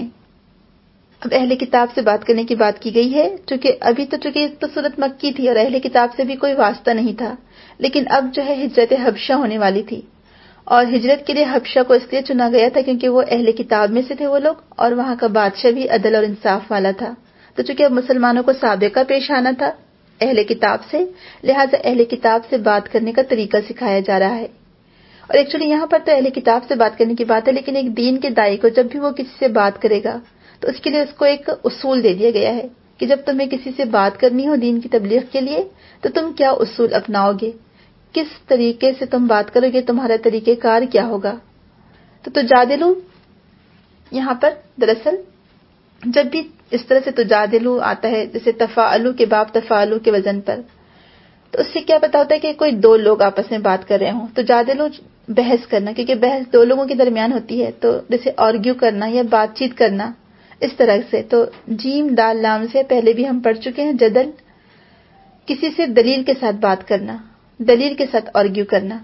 اب اہل کتاب سے بات کرنے کی بات کی گئی ہے، چونکہ ابھی تو چونکہ تو صورت مکی تھی اور اہل کتاب سے بھی کوئی واسطہ نہیں تھا، لیکن اب جو ہے ہجرت حبشہ ہونے والی تھی، اور ہجرت کے لیے حبشہ کو اس لیے چنا گیا تھا کیونکہ وہ اہل کتاب میں سے تھے وہ لوگ، اور وہاں کا بادشاہ بھی عدل اور انصاف والا تھا۔ تو چونکہ اب مسلمانوں کو سابقہ پیش آنا تھا اہل کتاب سے، لہٰذا اہل کتاب سے بات کرنے کا طریقہ سکھایا جا رہا ہے۔ اور ایکچولی یہاں پر تو اہل کتاب سے بات کرنے کی بات ہے، لیکن ایک دین کے داعی کو جب بھی وہ کسی سے بات کرے گا تو اس کے لیے اس کو ایک اصول دے دیا گیا ہے کہ جب تمہیں کسی سے بات کرنی ہو دین کی تبلیغ کے لیے تو تم کیا اصول اپناؤ گے، کس طریقے سے تم بات کرو گے، تمہارا طریقہ کار کیا ہوگا۔ تو تجادلو یہاں پر دراصل جب بھی اس طرح سے تجادلو آتا ہے، جیسے تفاعلو کے باب تفاعلو کے وزن پر، تو اس سے کیا پتا ہوتا ہے کہ کوئی دو لوگ آپس میں بات کر رہے ہوں۔ تجادلو بحث کرنا، کیونکہ بحث دو لوگوں کے درمیان ہوتی ہے، تو جیسے آرگیو کرنا یا بات چیت کرنا اس طرح سے۔ تو جیم دال لام سے پہلے بھی ہم پڑھ چکے ہیں جدل، کسی سے دلیل کے ساتھ بات کرنا، دلیل کے ساتھ آرگیو کرنا۔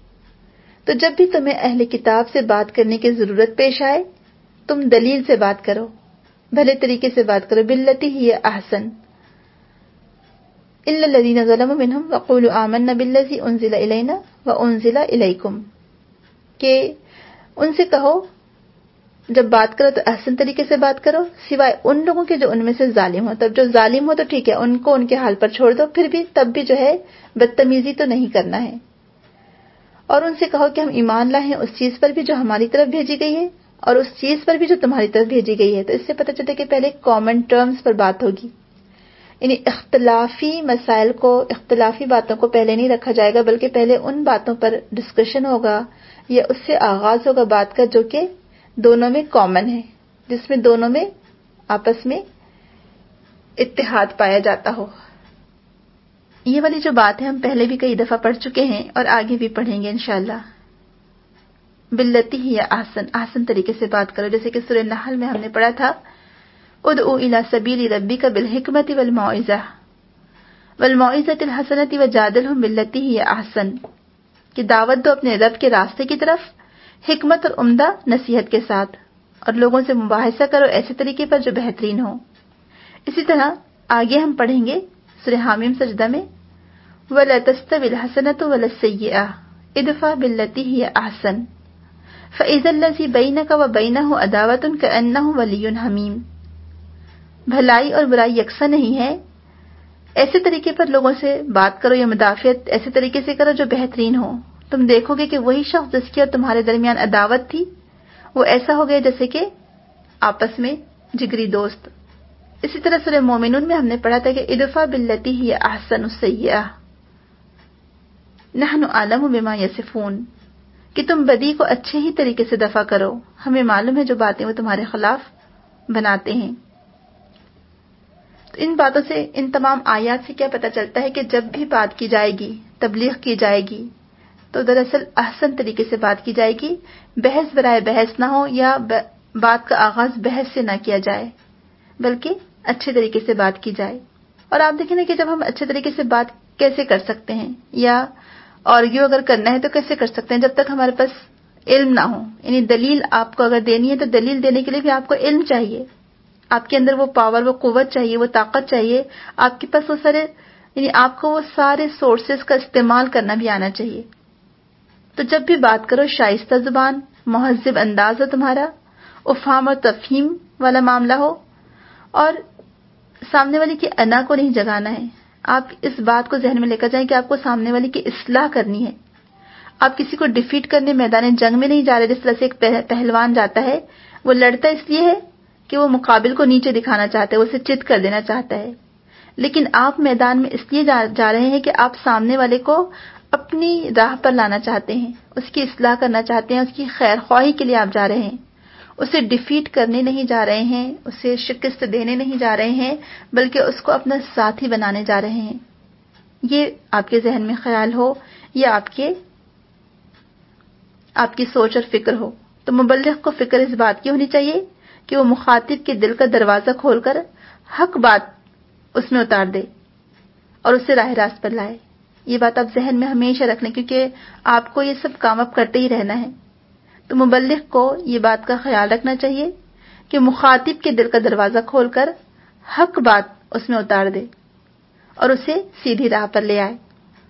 تو جب بھی تمہیں اہل کتاب سے بات کرنے کی ضرورت پیش آئے تم دلیل سے بات کرو، بھلے طریقے سے بات کرو، باللتی ہی احسن، الا الذین ظلموا منہم وقولوا آمنا بالذی انزل الینا وانزل الیکم، کہ ان سے کہو جب بات کرو تو احسن طریقے سے بات کرو، سوائے ان لوگوں کے جو ان میں سے ظالم ہو۔ تب جو ظالم ہو تو ٹھیک ہے، ان کو ان کے حال پر چھوڑ دو، پھر بھی تب بھی جو ہے بدتمیزی تو نہیں کرنا ہے۔ اور ان سے کہو کہ ہم ایمان لائے ہیں اس چیز پر بھی جو ہماری طرف بھیجی گئی ہے اور اس چیز پر بھی جو تمہاری طرف بھیجی گئی ہے۔ تو اس سے پتہ چلتا ہے کہ پہلے کامن ٹرمز پر بات ہوگی، یعنی اختلافی مسائل کو، اختلافی باتوں کو پہلے نہیں رکھا جائے گا، بلکہ پہلے ان باتوں پر ڈسکشن ہوگا یا اس سے آغاز ہوگا بات کا جو کہ دونوں میں کامن ہے، جس میں دونوں میں آپس میں اتحاد پایا جاتا ہو۔ یہ والی جو بات ہے ہم پہلے بھی کئی دفعہ پڑھ چکے ہیں اور آگے بھی پڑھیں گے انشاءاللہ۔ باللتی ہی احسن، احسن طریقے سے بات کرو، جیسے کہ سورہ نحل میں ہم نے پڑھا تھا ادعو الی سبیل ربک بالحکمۃ والموعظہ والموعظۃ الحسنۃ وجادلہم باللتی ہی احسن، کہ دعوت دو اپنے رب کے راستے کی طرف حکمت اور عمدہ نصیحت کے ساتھ، اور لوگوں سے مباحثہ کرو ایسے طریقے پر جو بہترین ہو۔ اسی طرح آگے ہم پڑھیں گے سورہ حامیم سجدہ میں وَلَا تَسْتَوِي الْحَسَنَةُ وَلَا السَّيِّئَةُ ادْفَعْ بِالَّتِي هِيَ أَحْسَنُ فَإِذَا الَّذِي بَيْنَكَ وَبَيْنَهُ عَدَاوَةٌ كَأَنَّهُ وَلِيٌّ حَمِيمٌ، بھلائی اور برائی یکساں نہیں ہے، ایسے طریقے پر لوگوں سے بات کرو یا مدافعت ایسے طریقے سے کرو جو بہترین ہو۔ تم دیکھو گے کہ وہی شخص جس کی اور تمہارے درمیان عداوت تھی وہ ایسا ہو گیا جیسے کہ آپس میں جگری دوست۔ اسی طرح سورہ مومنون میں ہم نے پڑھا تھا کہ ادفع باللتی ہی احسن السیئہ نحن اعلم بما یصفون، کہ تم بدی کو اچھے ہی طریقے سے دفع کرو، ہمیں معلوم ہے جو باتیں وہ تمہارے خلاف بناتے ہیں۔ تو ان باتوں سے، ان تمام آیات سے کیا پتہ چلتا ہے کہ جب بھی بات کی جائے گی، تبلیغ کی جائے گی، تو دراصل احسن طریقے سے بات کی جائے گی، بحث برائے بحث نہ ہو یا بات کا آغاز بحث سے نہ کیا جائے، بلکہ اچھے طریقے سے بات کی جائے۔ اور آپ دیکھیں نا کہ جب ہم اچھے طریقے سے بات کیسے کر سکتے ہیں، یا آرگیو اگر کرنا ہے تو کیسے کر سکتے ہیں، جب تک ہمارے پاس علم نہ ہو، یعنی دلیل آپ کو اگر دینی ہے تو دلیل دینے کے لیے بھی آپ کو علم چاہیے، آپ کے اندر وہ پاور، وہ قوت چاہیے، وہ طاقت چاہیے، آپ کے پاس وہ سارے، یعنی آپ کو وہ سارے سورسز کا استعمال کرنا بھی آنا چاہیے۔ تو جب بھی بات کرو شائستہ زبان، مہذب انداز ہو تمہارا، افہام اور تفہیم والا معاملہ ہو، اور سامنے والی کی انا کو نہیں جگانا ہے۔ آپ اس بات کو ذہن میں لے کر جائیں کہ آپ کو سامنے والی کی اصلاح کرنی ہے، آپ کسی کو ڈیفیٹ کرنے میدان جنگ میں نہیں جا رہے جس طرح سے ایک پہلوان جاتا ہے. وہ لڑتا اس لیے ہے کہ وہ مقابل کو نیچے دکھانا چاہتا ہے, وہ اسے چت کر دینا چاہتا ہے. لیکن آپ میدان میں اس لیے جا رہے ہیں کہ آپ سامنے والے کو اپنی راہ پر لانا چاہتے ہیں, اس کی اصلاح کرنا چاہتے ہیں, اس کی خیر خواہی کے لیے آپ جا رہے ہیں. اسے ڈیفیٹ کرنے نہیں جا رہے ہیں, اسے شکست دینے نہیں جا رہے ہیں, بلکہ اس کو اپنا ساتھی بنانے جا رہے ہیں. یہ آپ کے ذہن میں خیال ہو یا آپ کے آپ کی سوچ اور فکر ہو, تو مبلغ کو فکر اس بات کی ہونی چاہیے کہ وہ مخاطب کے دل کا دروازہ کھول کر حق بات اس میں اتار دے اور اسے راہ راست پر لائے. یہ بات آپ ذہن میں ہمیشہ رکھنا, کیونکہ آپ کو یہ سب کام اب کرتے ہی رہنا ہے. تو مبلغ کو یہ بات کا خیال رکھنا چاہیے کہ مخاطب کے دل کا دروازہ کھول کر حق بات اس میں اتار دے اور اسے سیدھی راہ پر لے آئے.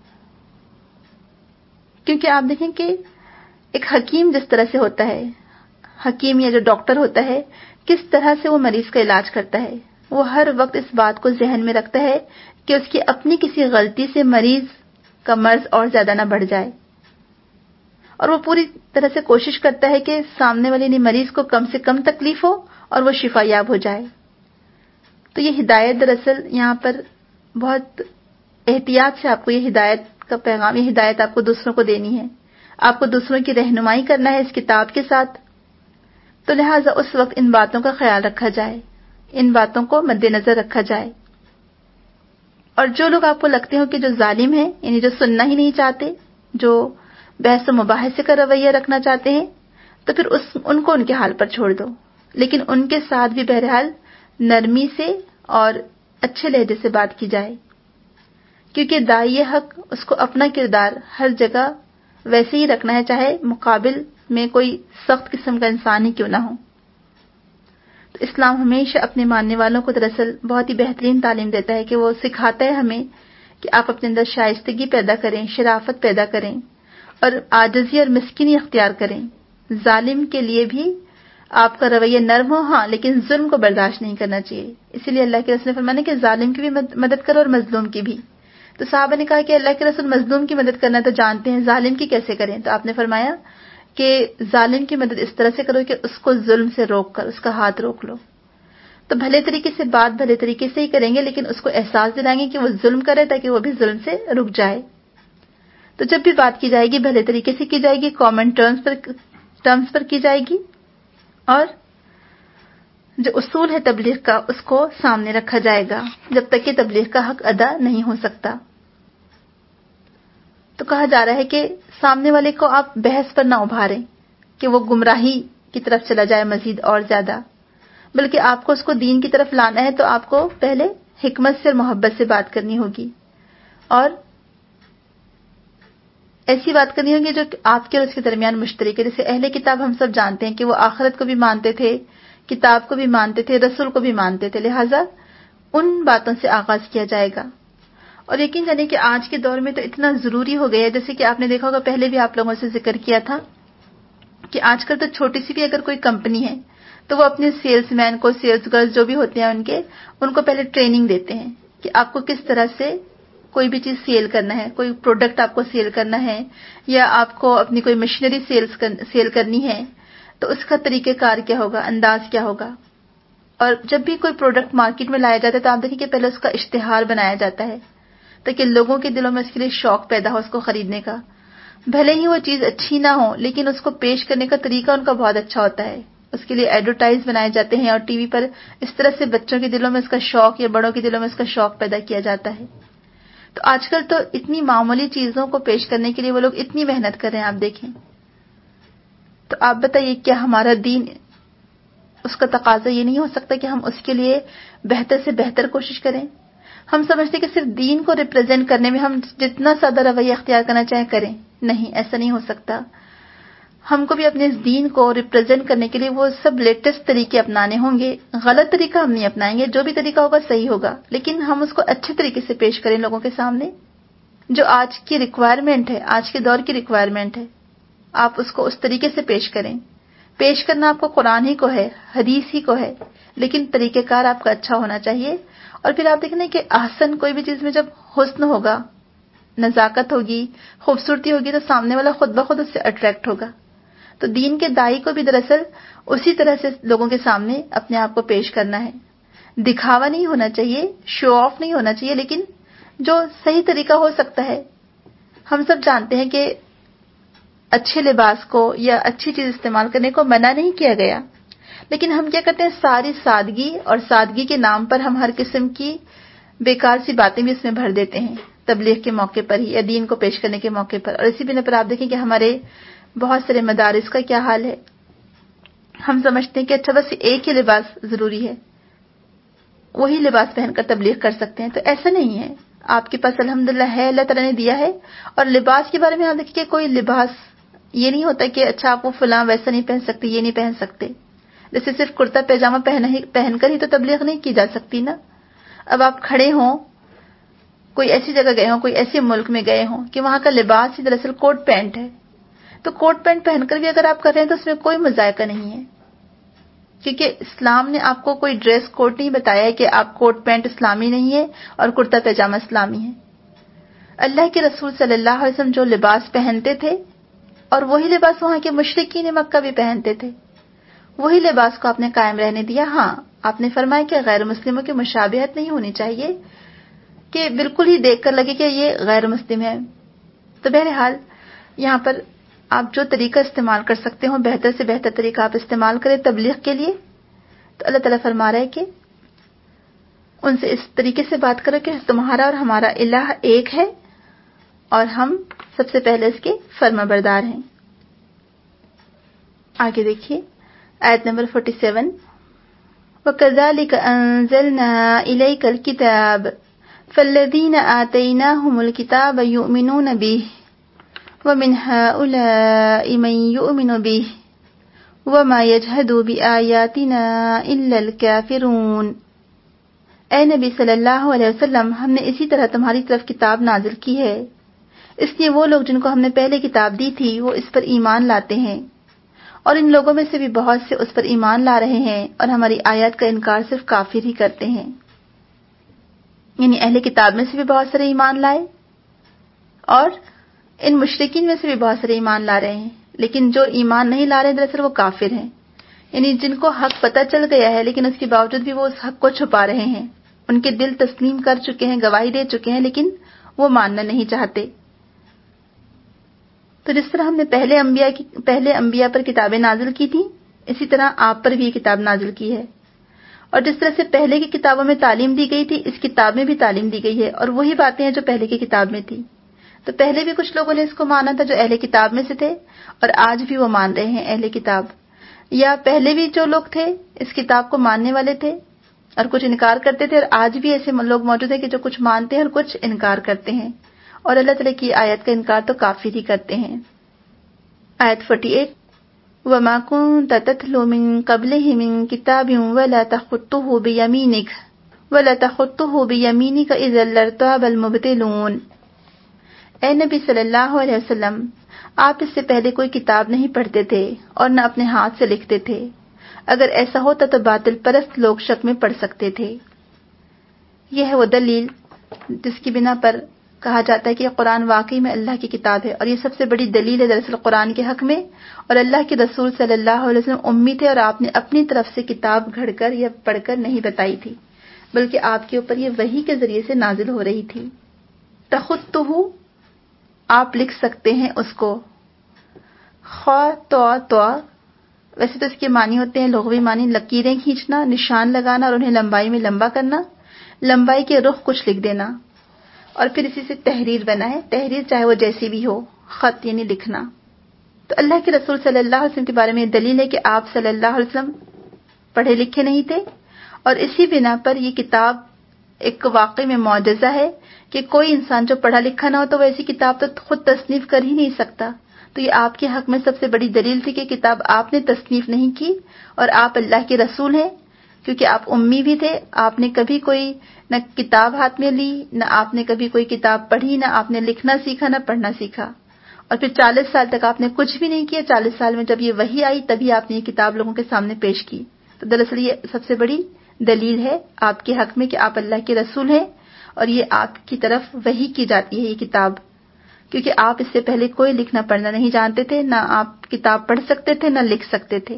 کیونکہ آپ دیکھیں کہ ایک حکیم جس طرح سے ہوتا ہے, حکیم یا جو ڈاکٹر ہوتا ہے, کس طرح سے وہ مریض کا علاج کرتا ہے. وہ ہر وقت اس بات کو ذہن میں رکھتا ہے کہ اس کی اپنی کسی غلطی سے مریض کا مرض اور زیادہ نہ بڑھ جائے, اور وہ پوری طرح سے کوشش کرتا ہے کہ سامنے والے مریض کو کم سے کم تکلیف ہو اور وہ شفا یاب ہو جائے. تو یہ ہدایت دراصل یہاں پر بہت احتیاط سے آپ کو یہ ہدایت کا پیغام, یہ ہدایت آپ کو دوسروں کو دینی ہے, آپ کو دوسروں کی رہنمائی کرنا ہے اس کتاب کے ساتھ. تو لہٰذا اس وقت ان باتوں کا خیال رکھا جائے, ان باتوں کو مد نظر رکھا جائے. اور جو لوگ آپ کو لگتے ہو کہ جو ظالم ہیں, یعنی جو سننا ہی نہیں چاہتے, جو بحث و مباحثے کا رویہ رکھنا چاہتے ہیں, تو پھر اس ان کو ان کے حال پر چھوڑ دو, لیکن ان کے ساتھ بھی بہرحال نرمی سے اور اچھے لہجے سے بات کی جائے, کیونکہ داعی حق اس کو اپنا کردار ہر جگہ ویسے ہی رکھنا ہے, چاہے مقابل میں کوئی سخت قسم کا انسان ہی کیوں نہ ہو. تو اسلام ہمیشہ اپنے ماننے والوں کو دراصل بہت ہی بہترین تعلیم دیتا ہے کہ وہ سکھاتا ہے ہمیں کہ آپ اپنے اندر شائستگی پیدا کریں, شرافت پیدا کریں اور عاجزی اور مسکینی اختیار کریں. ظالم کے لیے بھی آپ کا رویہ نرم ہو, ہاں, لیکن ظلم کو برداشت نہیں کرنا چاہیے. اسی لیے اللہ کے رسول نے فرمایا کہ ظالم کی بھی مدد کرو اور مظلوم کی بھی. تو صحابہ نے کہا کہ اللہ کے رسول مظلوم کی مدد کرنا تو جانتے ہیں, ظالم کی کیسے کریں؟ تو آپ نے فرمایا کہ ظالم کی مدد اس طرح سے کرو کہ اس کو ظلم سے روک کر اس کا ہاتھ روک لو. تو بھلے طریقے سے بات بھلے طریقے سے ہی کریں گے, لیکن اس کو احساس دلائیں گے کہ وہ ظلم کرے تاکہ وہ بھی ظلم سے رک جائے. تو جب بھی بات کی جائے گی بھلے طریقے سے کی جائے گی, کامن ٹرمز پر ٹرمز پر کی جائے گی, اور جو اصول ہے تبلیغ کا اس کو سامنے رکھا جائے گا جب تک کہ تبلیغ کا حق ادا نہیں ہو سکتا. تو کہا جا رہا ہے کہ سامنے والے کو آپ بحث پر نہ ابھاریں کہ وہ گمراہی کی طرف چلا جائے مزید اور زیادہ, بلکہ آپ کو اس کو دین کی طرف لانا ہے تو آپ کو پہلے حکمت سے اور محبت سے بات کرنی ہوگی, اور ایسی بات کرنی ہوگی جو آپ کے اور اس کے درمیان مشترک ہے. جیسے اہل کتاب ہم سب جانتے ہیں کہ وہ آخرت کو بھی مانتے تھے, کتاب کو بھی مانتے تھے, رسول کو بھی مانتے تھے, لہٰذا ان باتوں سے آغاز کیا جائے گا. اور یقین جانے کہ آج کے دور میں تو اتنا ضروری ہو گیا ہے, جیسے کہ آپ نے دیکھا ہوگا, پہلے بھی آپ لوگوں سے ذکر کیا تھا کہ آج کل تو چھوٹی سی بھی اگر کوئی کمپنی ہے تو وہ اپنے سیلز مین کو, سیلز گرلز جو بھی ہوتے ہیں ان کے, ان کو پہلے ٹریننگ دیتے ہیں کہ آپ کو کس طرح سے کوئی بھی چیز سیل کرنا ہے, کوئی پروڈکٹ آپ کو سیل کرنا ہے یا آپ کو اپنی کوئی مشینری سیلز کر, سیل کرنی ہے تو اس کا طریقہ کار کیا ہوگا, انداز کیا ہوگا. اور جب بھی کوئی پروڈکٹ مارکیٹ میں لایا جاتا ہے تو آپ دیکھیں کہ پہلے اس کا اشتہار بنایا جاتا ہے تاکہ لوگوں کے دلوں میں اس کے لیے شوق پیدا ہو اس کو خریدنے کا. بھلے ہی وہ چیز اچھی نہ ہو, لیکن اس کو پیش کرنے کا طریقہ ان کا بہت اچھا ہوتا ہے. اس کے لیے ایڈورٹائز بنائے جاتے ہیں اور ٹی وی پر اس طرح سے بچوں کے دلوں میں اس کا شوق یا بڑوں کے دلوں میں اس کا شوق پیدا کیا جاتا ہے. تو آج کل تو اتنی معمولی چیزوں کو پیش کرنے کے لیے وہ لوگ اتنی محنت کر رہے ہیں, آپ دیکھیں. تو آپ بتائیے کیا ہمارا دین اس کا تقاضا یہ نہیں ہو سکتا کہ ہم اس کے لیے بہتر سے بہتر کوشش کریں؟ ہم سمجھتے کہ صرف دین کو ریپرزینٹ کرنے میں ہم جتنا سادہ رویہ اختیار کرنا چاہیں کریں. نہیں, ایسا نہیں ہو سکتا. ہم کو بھی اپنے اس دین کو ریپرزینٹ کرنے کے لیے وہ سب لیٹسٹ طریقے اپنانے ہوں گے. غلط طریقہ ہم نہیں اپنائیں گے, جو بھی طریقہ ہوگا صحیح ہوگا, لیکن ہم اس کو اچھے طریقے سے پیش کریں لوگوں کے سامنے. جو آج کی ریکوائرمنٹ ہے, آج کے دور کی ریکوائرمنٹ ہے, آپ اس کو اس طریقے سے پیش کریں. پیش کرنا آپ کو قرآن ہی کو ہے, حدیث ہی کو ہے, لیکن طریقہ کار آپ کا اچھا ہونا چاہیے. اور پھر آپ دیکھیں کہ احسن کوئی بھی چیز میں جب حسن ہوگا نزاکت ہوگی، خوبصورتی ہوگی، تو سامنے والا خود بخود اس سے اٹریکٹ ہوگا. تو دین کے داعی کو بھی دراصل اسی طرح سے لوگوں کے سامنے اپنے آپ کو پیش کرنا ہے. دکھاوا نہیں ہونا چاہیے، شو آف نہیں ہونا چاہیے، لیکن جو صحیح طریقہ ہو سکتا ہے. ہم سب جانتے ہیں کہ اچھے لباس کو یا اچھی چیز استعمال کرنے کو منع نہیں کیا گیا، لیکن ہم کیا کرتے ہیں، ساری سادگی اور سادگی کے نام پر ہم ہر قسم کی بیکار سی باتیں بھی اس میں بھر دیتے ہیں تبلیغ کے موقع پر ہی یا دین کو پیش کرنے کے موقع پر. اور اسی بنا پر آپ دیکھیں کہ ہمارے بہت سارے مدارس کا کیا حال ہے. ہم سمجھتے ہیں کہ اچھا بس ایک ہی لباس ضروری ہے، وہی لباس پہن کر تبلیغ کر سکتے ہیں. تو ایسا نہیں ہے، آپ کے پاس الحمدللہ ہے، اللہ تعالیٰ نے دیا ہے. اور لباس کے بارے میں آپ دیکھیں کہ کوئی لباس یہ نہیں ہوتا کہ اچھا آپ وہ فلاں ویسا نہیں پہن سکتے، یہ نہیں پہن سکتے. جیسے صرف کرتا پیجامہ پہن ہی پہن کر ہی تو تبلیغ نہیں کی جا سکتی نا. اب آپ کھڑے ہوں، کوئی ایسی جگہ گئے ہوں، کوئی ایسے ملک میں گئے ہوں کہ وہاں کا لباس ہی دراصل کوٹ پینٹ ہے، تو کوٹ پینٹ پہن کر بھی اگر آپ کر رہے ہیں تو اس میں کوئی مذائقہ نہیں ہے، کیونکہ اسلام نے آپ کو کوئی ڈریس کوڈ نہیں بتایا ہے کہ آپ کوٹ پینٹ اسلامی نہیں ہے اور کرتا پیجامہ اسلامی ہے. اللہ کے رسول صلی اللہ علیہ وسلم جو لباس پہنتے تھے اور وہی لباس وہاں کے مشرکین مکہ بھی پہنتے تھے، وہی لباس کو آپ نے قائم رہنے دیا. ہاں، آپ نے فرمایا کہ غیر مسلموں کی مشابہت نہیں ہونی چاہیے کہ بالکل ہی دیکھ کر لگے کہ یہ غیر مسلم ہے. تو بہرحال یہاں پر آپ جو طریقہ استعمال کر سکتے ہو، بہتر سے بہتر طریقہ آپ استعمال کریں تبلیغ کے لیے. تو اللہ تعالیٰ فرما رہا ہے کہ ان سے اس طریقے سے بات کرو کہ تمہارا اور ہمارا الہ ایک ہے اور ہم سب سے پہلے اس کے فرما بردار ہیں. آگے دیکھیے آیت نمبر سینتالیس. وَكَذَلِكَ أَنزَلْنَا إِلَيْكَ الْكِتَابَ فَالَّذِينَ آتَيْنَاهُمُ الْكِتَابَ يُؤْمِنُونَ بِهِ وَمِنْ هَؤُلَاءِ مَن يُؤْمِنُ بِهِ وَمَا يَجْحَدُ بِآيَاتِنَا إِلَّا الْكَافِرُونَ. اے نبی صلی اللہ علیہ وسلم، ہم نے اسی طرح تمہاری طرف کتاب نازل کی ہے، اس لیے وہ لوگ جن کو ہم نے پہلے کتاب دی تھی وہ اس پر ایمان لاتے ہیں، اور ان لوگوں میں سے بھی بہت سے اس پر ایمان لا رہے ہیں اور ہماری آیات کا انکار صرف کافر ہی کرتے ہیں. یعنی اہل کتاب میں سے بھی بہت سارے ایمان لائے اور ان مشرکین میں سے بھی بہت سارے ایمان لا رہے ہیں، لیکن جو ایمان نہیں لا رہے ہیں دراصل وہ کافر ہیں. یعنی جن کو حق پتہ چل گیا ہے لیکن اس کے باوجود بھی وہ اس حق کو چھپا رہے ہیں. ان کے دل تسلیم کر چکے ہیں، گواہی دے چکے ہیں، لیکن وہ ماننا نہیں چاہتے. تو جس طرح ہم نے پہلے انبیاء کی پہلے انبیاء پر کتابیں نازل کی تھیں، اسی طرح آپ پر بھی یہ کتاب نازل کی ہے. اور جس طرح سے پہلے کی کتابوں میں تعلیم دی گئی تھی، اس کتاب میں بھی تعلیم دی گئی ہے، اور وہی باتیں ہیں جو پہلے کی کتاب میں تھی. تو پہلے بھی کچھ لوگوں نے اس کو مانا تھا جو اہل کتاب میں سے تھے، اور آج بھی وہ مان رہے ہیں اہل کتاب. یا پہلے بھی جو لوگ تھے اس کتاب کو ماننے والے تھے اور کچھ انکار کرتے تھے، اور آج بھی ایسے لوگ موجود ہیں کہ جو کچھ مانتے ہیں اور کچھ انکار کرتے ہیں، اور اللہ تعالیٰ کی آیت کا انکار تو کافر ہی کرتے ہیں. آیت اڑتالیس. وَمَا كُنتَ تَتْلُو مِن قَبْلِهِ مِن كِتَابٍ وَلَا تَخُطُّهُ بِيَمِينِكَ وَلَا تَخُطُّهُ بِيَمِينِكَ إِذًا لَّارْتَابَ الْمُبْطِلُونَ. اے نبی صلی اللہ علیہ وسلم، آپ اس سے پہلے کوئی کتاب نہیں پڑھتے تھے اور نہ اپنے ہاتھ سے لکھتے تھے. اگر ایسا ہوتا تو باطل پرست لوگ شک میں پڑ سکتے تھے. یہ ہے وہ دلیل جس کی بنا پر کہا جاتا ہے کہ یہ قرآن واقعی میں اللہ کی کتاب ہے، اور یہ سب سے بڑی دلیل ہے دراصل قرآن کے حق میں. اور اللہ کے رسول صلی اللہ علیہ وسلم امی تھے، اور آپ نے اپنی طرف سے کتاب گھڑ کر یا پڑھ کر نہیں بتائی تھی، بلکہ آپ کے اوپر یہ وحی کے ذریعے سے نازل ہو رہی تھی. تخطہ، آپ لکھ سکتے ہیں اس کو. خوا تو تو ویسے تو اس کے معنی ہوتے ہیں لغوی معنی لکیریں کھینچنا، نشان لگانا اور انہیں لمبائی میں لمبا کرنا، لمبائی کے رخ کچھ لکھ دینا، اور پھر اسی سے تحریر بنا ہے. تحریر چاہے وہ جیسی بھی ہو، خط یعنی لکھنا. تو اللہ کے رسول صلی اللہ علیہ وسلم کے بارے میں یہ دلیل ہے کہ آپ صلی اللہ علیہ وسلم پڑھے لکھے نہیں تھے، اور اسی بنا پر یہ کتاب ایک واقعی میں معجزہ ہے کہ کوئی انسان جو پڑھا لکھا نہ ہو تو وہ ایسی کتاب تو خود تصنیف کر ہی نہیں سکتا. تو یہ آپ کے حق میں سب سے بڑی دلیل تھی کہ کتاب آپ نے تصنیف نہیں کی، اور آپ اللہ کے رسول ہیں، کیونکہ آپ امی بھی تھے. آپ نے کبھی کوئی نہ کتاب ہاتھ میں لی، نہ آپ نے کبھی کوئی کتاب پڑھی، نہ آپ نے لکھنا سیکھا، نہ پڑھنا سیکھا. اور پھر چالیس سال تک آپ نے کچھ بھی نہیں کیا. چالیس سال میں جب یہ وحی آئی تبھی آپ نے یہ کتاب لوگوں کے سامنے پیش کی. تو دراصل یہ سب سے بڑی دلیل ہے آپ کے حق میں کہ آپ اللہ کے رسول ہیں، اور یہ آپ کی طرف وحی کی جاتی ہے یہ کتاب، کیونکہ آپ اس سے پہلے کوئی لکھنا پڑھنا نہیں جانتے تھے، نہ آپ کتاب پڑھ سکتے تھے، نہ لکھ سکتے تھے۔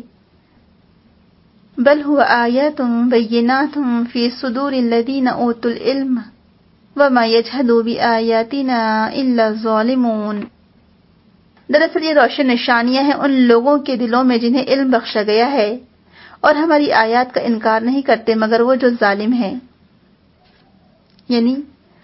بل هو آیات بینات فی صدور الذین اوتوا العلم وما یجحد بآیاتنا الا الظالمون۔ دراصل یہ روشن نشانیاں ہیں ان لوگوں کے دلوں میں جنہیں علم بخشا گیا ہے اور ہماری آیات کا انکار نہیں کرتے مگر وہ جو ظالم ہیں۔ یعنی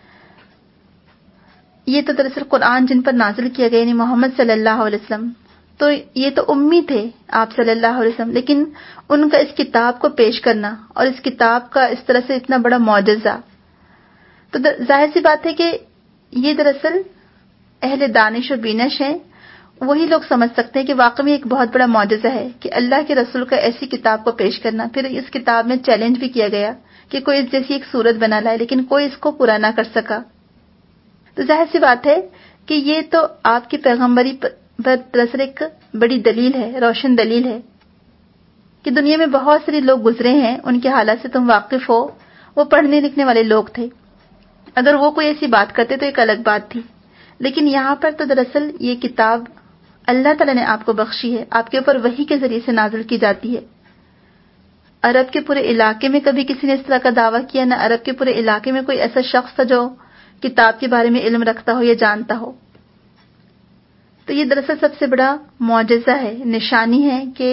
یہ تو دراصل قرآن جن پر نازل کیا گیا، یعنی محمد صلی اللہ علیہ وسلم، تو یہ تو امی تھے آپ صلی اللہ علیہ وسلم، لیکن ان کا اس کتاب کو پیش کرنا اور اس کتاب کا اس طرح سے اتنا بڑا معجزہ، تو ظاہر سی بات ہے کہ یہ دراصل اہل دانش و بینش ہیں، وہی لوگ سمجھ سکتے ہیں کہ واقعی میں ایک بہت بڑا معجزہ ہے کہ اللہ کے رسول کا ایسی کتاب کو پیش کرنا۔ پھر اس کتاب میں چیلنج بھی کیا گیا کہ کوئی اس جیسی ایک صورت بنا لائے، لیکن کوئی اس کو پورا نہ کر سکا۔ تو ظاہر سی بات ہے کہ یہ تو آپ کی پیغمبری پر دراصل ایک بڑی دلیل ہے، روشن دلیل ہے کہ دنیا میں بہت سارے لوگ گزرے ہیں، ان کے حالات سے تم واقف ہو، وہ پڑھنے لکھنے والے لوگ تھے، اگر وہ کوئی ایسی بات کرتے تو ایک الگ بات تھی، لیکن یہاں پر تو دراصل یہ کتاب اللہ تعالیٰ نے آپ کو بخشی ہے، آپ کے اوپر وحی کے ذریعے سے نازل کی جاتی ہے۔ عرب کے پورے علاقے میں کبھی کسی نے اس طرح کا دعویٰ کیا نہ، عرب کے پورے علاقے میں کوئی ایسا شخص تھا جو کتاب کے بارے میں علم رکھتا ہو یا جانتا ہو۔ تو یہ دراصل سب سے بڑا معجزہ ہے، نشانی ہے کہ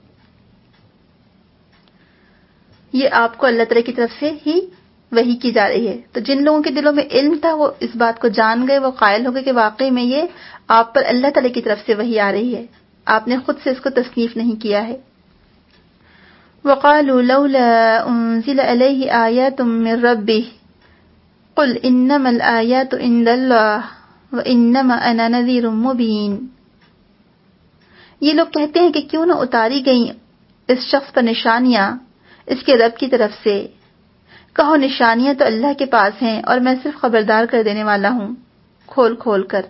یہ آپ کو اللہ تعالیٰ کی طرف سے ہی وحی کی جا رہی ہے۔ تو جن لوگوں کے دلوں میں علم تھا وہ اس بات کو جان گئے، وہ قائل ہو گئے کہ واقعی میں یہ آپ پر اللہ تعالیٰ کی طرف سے وحی آ رہی ہے، آپ نے خود سے اس کو تصنیف نہیں کیا ہے۔ وَقَالُوا لَوْلَا أُنزِلَ عَلَيْهِ آيَاتٌ مِّن رَّبِّهِ قُلْ إِنَّمَا الْآيَاتُ عِندَ اللَّهِ وَإِنَّمَا أَنَا نَذِيرٌ مُّبِينٌ۔ یہ لوگ کہتے ہیں کہ کیوں نہ اتاری گئیں اس شخص پر نشانیاں اس کے رب کی طرف سے، کہو نشانیاں تو اللہ کے پاس ہیں اور میں صرف خبردار کر دینے والا ہوں کھول کھول کر۔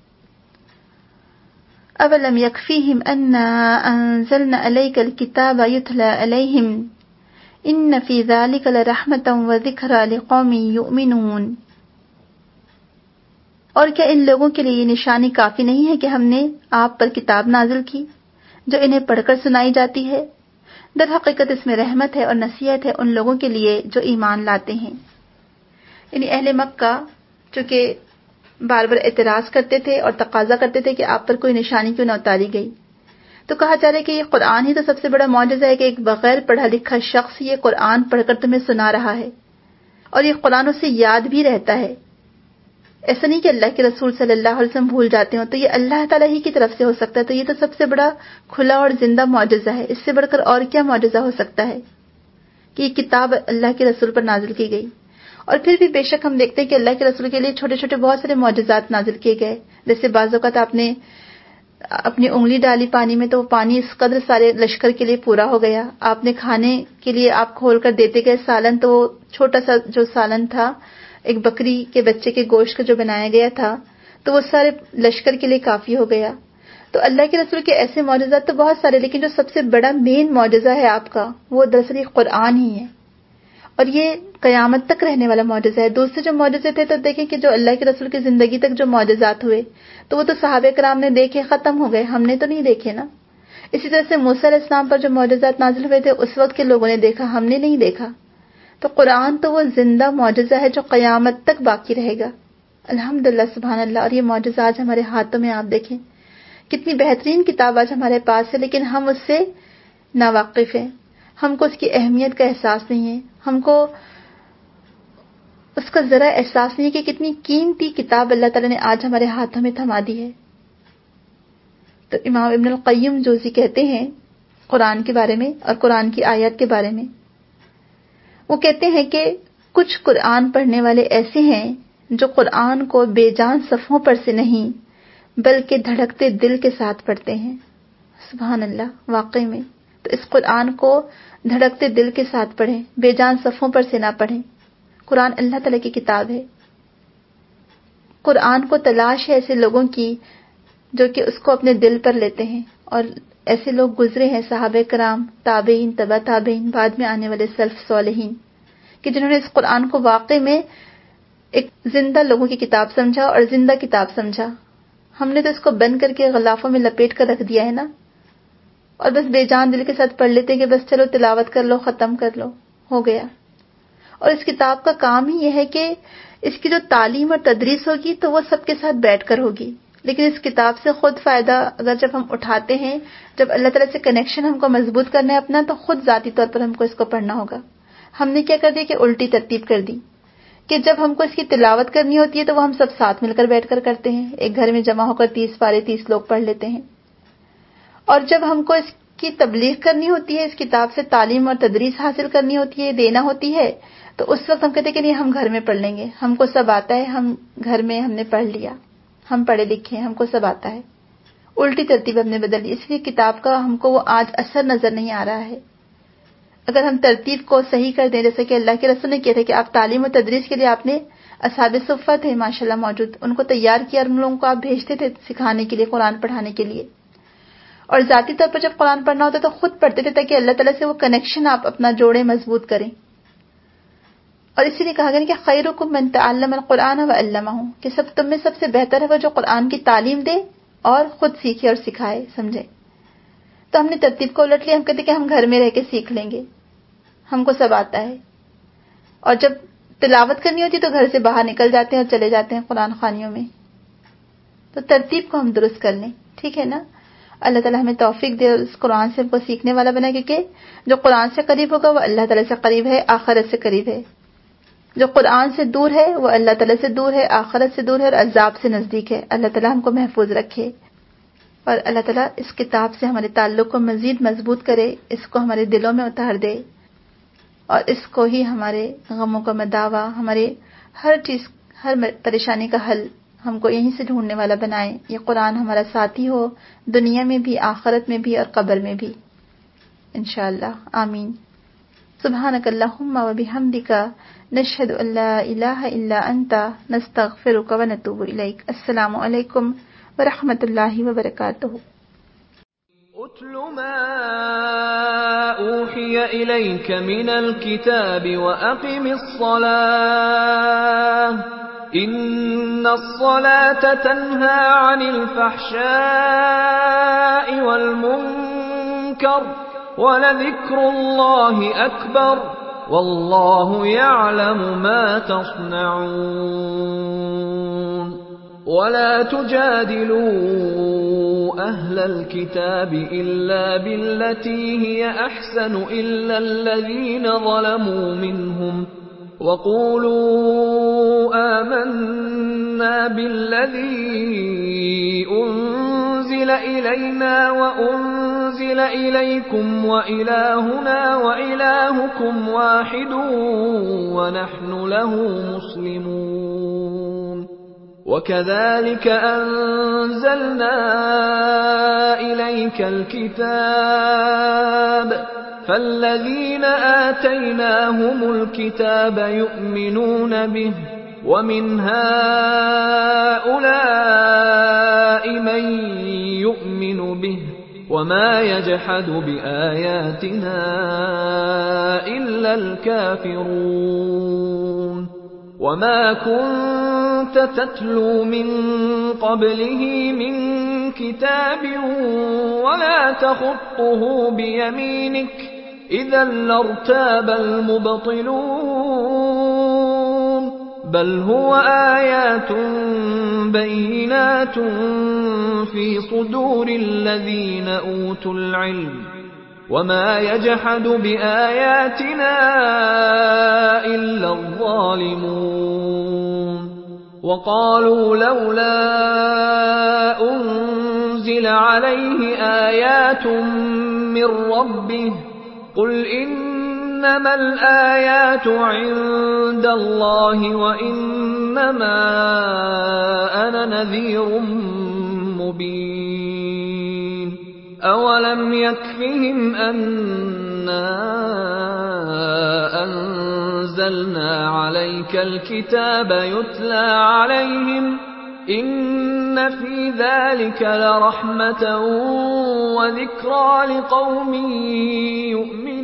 اولم یکفیہم انا انزلنا علیک الکتاب یتلی علیہم ان فی ذلک لرحمۃ وذکری لقوم یؤمنون۔ اور کیا ان لوگوں کے لیے یہ نشانی کافی نہیں ہے کہ ہم نے آپ پر کتاب نازل کی جو انہیں پڑھ کر سنائی جاتی ہے؟ در حقیقت اس میں رحمت ہے اور نصیحت ہے ان لوگوں کے لیے جو ایمان لاتے ہیں۔ یعنی اہل مکہ چونکہ بار بار اعتراض کرتے تھے اور تقاضا کرتے تھے کہ آپ پر کوئی نشانی کیوں نہ اتاری گئی، تو کہا جا رہا ہے کہ یہ قرآن ہی تو سب سے بڑا معجزہ ہے کہ ایک بغیر پڑھا لکھا شخص یہ قرآن پڑھ کر تمہیں سنا رہا ہے اور یہ قرآن اسے یاد بھی رہتا ہے۔ ایسا نہیں کہ اللہ کے رسول صلی اللہ علیہ وسلم بھول جاتے ہوں، تو یہ اللہ تعالیٰ ہی کی طرف سے ہو سکتا ہے، تو یہ تو سب سے بڑا کھلا اور زندہ معجزہ ہے۔ اس سے بڑھ کر اور کیا معجزہ ہو سکتا ہے کہ یہ کتاب اللہ کے رسول پر نازل کی گئی۔ اور پھر بھی بے شک ہم دیکھتے ہیں کہ اللہ کے رسول کے لیے چھوٹے چھوٹے بہت سارے معجزات نازل کیے گئے، جیسے بعض اوقات آپ نے اپنی انگلی ڈالی پانی میں تو وہ پانی اس قدر سارے لشکر کے لیے پورا ہو گیا، آپ نے کھانے کے لیے آپ کھول کر دیتے گئے سالن، تو وہ چھوٹا سا جو سالن تھا ایک بکری کے بچے کے گوشت کا جو بنایا گیا تھا تو وہ سارے لشکر کے لیے کافی ہو گیا۔ تو اللہ کے رسول کے ایسے معجزات تو بہت سارے، لیکن جو سب سے بڑا مین معجزہ ہے آپ کا وہ دراصل قرآن ہی ہے، اور یہ قیامت تک رہنے والا معجزہ ہے۔ دوسرے جو معجزے تھے تو دیکھیں کہ جو اللہ کے رسول کی زندگی تک جو معجزات ہوئے تو وہ تو صحابہ کرام نے دیکھے، ختم ہو گئے، ہم نے تو نہیں دیکھے نا۔ اسی طرح سے موسیٰ علیہ السلام پر جو معجزات نازل ہوئے تھے اس وقت کے لوگوں نے دیکھا، ہم نے نہیں دیکھا۔ تو قرآن تو وہ زندہ معجزہ ہے جو قیامت تک باقی رہے گا۔ الحمدللہ، سبحان اللہ۔ اور یہ معجزہ آج ہمارے ہاتھوں میں، آپ دیکھیں کتنی بہترین کتاب آج ہمارے پاس ہے، لیکن ہم اس سے ناواقف ہیں، ہم کو اس کی اہمیت کا احساس نہیں ہے، ہم کو اس کا ذرا احساس نہیں ہے کہ کتنی قیمتی کتاب اللہ تعالیٰ نے آج ہمارے ہاتھوں میں تھما دی ہے۔ تو امام ابن القیم جوزی کہتے ہیں قرآن کے بارے میں اور قرآن کی آیات کے بارے میں، وہ کہتے ہیں کہ کچھ قرآن پڑھنے والے ایسے ہیں جو قرآن کو بے جان صفحوں پر سے نہیں بلکہ دھڑکتے دل کے ساتھ پڑھتے ہیں۔ سبحان اللہ، واقعی میں تو اس قرآن کو دھڑکتے دل کے ساتھ پڑھیں، بے جان صفحوں پر سے نہ پڑھیں۔ قرآن اللہ تعالیٰ کی کتاب ہے، قرآن کو تلاش ہے ایسے لوگوں کی جو کہ اس کو اپنے دل پر لیتے ہیں، اور ایسے لوگ گزرے ہیں صحابہ کرام، تابعین، تبع تابعین، بعد میں آنے والے سلف صالحین، کہ جنہوں نے اس قرآن کو واقعی میں ایک زندہ لوگوں کی کتاب سمجھا اور زندہ کتاب سمجھا. ہم نے تو اس کو بند کر کے غلافوں میں لپیٹ کر رکھ دیا ہے نا، اور بس بے جان دل کے ساتھ پڑھ لیتے ہیں کہ بس چلو تلاوت کر لو، ختم کر لو، ہو گیا. اور اس کتاب کا کام ہی یہ ہے کہ اس کی جو تعلیم اور تدریس ہوگی تو وہ سب کے ساتھ بیٹھ کر ہوگی، لیکن اس کتاب سے خود فائدہ اگر جب ہم اٹھاتے ہیں، جب اللہ تعالیٰ سے کنیکشن ہم کو مضبوط کرنا ہے اپنا، تو خود ذاتی طور پر ہم کو اس کو پڑھنا ہوگا. ہم نے کیا کر دیا کہ الٹی ترتیب کر دی کہ جب ہم کو اس کی تلاوت کرنی ہوتی ہے تو وہ ہم سب ساتھ مل کر بیٹھ کر کرتے ہیں، ایک گھر میں جمع ہو کر تیس پارے تیس لوگ پڑھ لیتے ہیں. اور جب ہم کو اس کی تبلیغ کرنی ہوتی ہے، اس کتاب سے تعلیم اور تدریس حاصل کرنی ہوتی ہے، دینا ہوتی ہے، تو اس وقت ہم کہتے ہیں کہ نہیں ہم گھر میں پڑھ لیں گے، ہم کو سب آتا ہے، ہم گھر میں ہم نے پڑھ لیا، ہم پڑھے لکھے ہیں، ہم کو سب آتا ہے. الٹی ترتیب ہم نے بدل لی، اس لیے کتاب کا ہم کو وہ آج اثر نظر نہیں آ رہا ہے. اگر ہم ترتیب کو صحیح کر دیں، جیسے کہ اللہ کے رسول نے کہا تھا کہ آپ تعلیم و تدریس کے لیے آپ نے اصحاب صفہ تھے ماشاءاللہ موجود، ان کو تیار کیا اور ان لوگوں کو آپ بھیجتے تھے سکھانے کے لیے، قرآن پڑھانے کے لیے. اور ذاتی طور پر جب قرآن پڑھنا ہوتا تو خود پڑھتے تھے تاکہ اللہ تعالیٰ سے وہ کنیکشن آپ اپنا جوڑے، مضبوط کریں. اور اسی لیے کہا گیا کہ خیرکم من تعلم القرآن وعلمہ، کہ سب تم میں سب سے بہتر ہے وہ جو قرآن کی تعلیم دے اور خود سیکھے اور سکھائے، سمجھے. تو ہم نے ترتیب کو الٹ لیا، ہم کہتے کہ ہم گھر میں رہ کے سیکھ لیں گے، ہم کو سب آتا ہے. اور جب تلاوت کرنی ہوتی تو گھر سے باہر نکل جاتے ہیں اور چلے جاتے ہیں قرآن خوانیوں میں. تو ترتیب کو ہم درست کر لیں، ٹھیک ہے نا. اللہ تعالیٰ ہمیں توفیق دے اور اس قرآن سے ہم کو سیکھنے والا بنائے، کیونکہ جو قرآن سے قریب ہوگا وہ اللہ تعالیٰ سے قریب ہے، آخرت سے قریب ہے. جو قرآن سے دور ہے وہ اللہ تعالیٰ سے دور ہے، آخرت سے دور ہے اور عذاب سے نزدیک ہے. اللہ تعالیٰ ہم کو محفوظ رکھے اور اللہ تعالیٰ اس کتاب سے ہمارے تعلق کو مزید مضبوط کرے، اس کو ہمارے دلوں میں اتار دے اور اس کو ہی ہمارے غموں کا مداوا، ہمارے ہر چیز، ہر پریشانی کا حل ہم کو یہیں سے ڈھونڈنے والا بنائے. یہ قرآن ہمارا ساتھی ہو دنیا میں بھی، آخرت میں بھی اور قبر میں بھی انشاءاللہ. آمین. سبحانک اللہم و بحمدک، نشہد ان لا الہ الا انت، نستغفرک و نتوب الیک. السلام علیکم ورحمۃ اللہ وبرکاتہ. اتل ما اوحی الیک من الکتاب واقم الصلاة ان الصلاة تنہى عن الفحشاء والمنکر ولذکر اللہ اکبر واللہ یعلم ما تصنعون. ولا تجادلوا أهل الكتاب إلا بالتي هي أحسن إلا الذين ظلموا منهم وقولوا آمنا بالذي أنزل إلينا وأنزل إليكم وإلهنا وإلهكم واحد ونحن له مسلمون. وَكَذَلِكَ أَنزَلْنَا إِلَيْكَ الْكِتَابَ فَالَّذِينَ آتَيْنَاهُمُ الْكِتَابَ يُؤْمِنُونَ بِهِ وَمِنْ هَؤُلَاءِ مَن يُؤْمِنُ بِهِ وَمَا يَجْحَدُ بِآيَاتِنَا إِلَّا الْكَافِرُونَ. وَمَا كُنْتَ تَتْلُو مِنْ قَبْلِهِ مِنْ كِتَابٍ وَلَا تَخُطُّهُ بِيَمِينِكَ إِذًا لَارْتَابَ الْمُبْطِلُونَ. بَلْ هُوَ آيَاتٌ بَيِّنَاتٌ فِي صُدُورِ الَّذِينَ أُوتُوا الْعِلْمَ وَمَا يَجْحَدُ بِآيَاتِنَا إِلَّا الظَّالِمُونَ. وَقَالُوا لَوْلَا أُنزِلَ عَلَيْهِ آيَاتٌ مِّن رَّبِّهِ قُلْ إِنَّمَا الْآيَاتُ عِندَ اللَّهِ وَإِنَّمَا أَنَا نَذِيرٌ مُّبِينٌ. أَوَلَمْ يَكْفِهِمْ أَنَّا أَنزَلْنَا عَلَيْكَ الْكِتَابَ يُتْلَى عَلَيْهِمْ إِنَّ فِي ذَلِكَ لَرَحْمَةً وَذِكْرَى لِقَوْمٍ يُؤْمِنُونَ.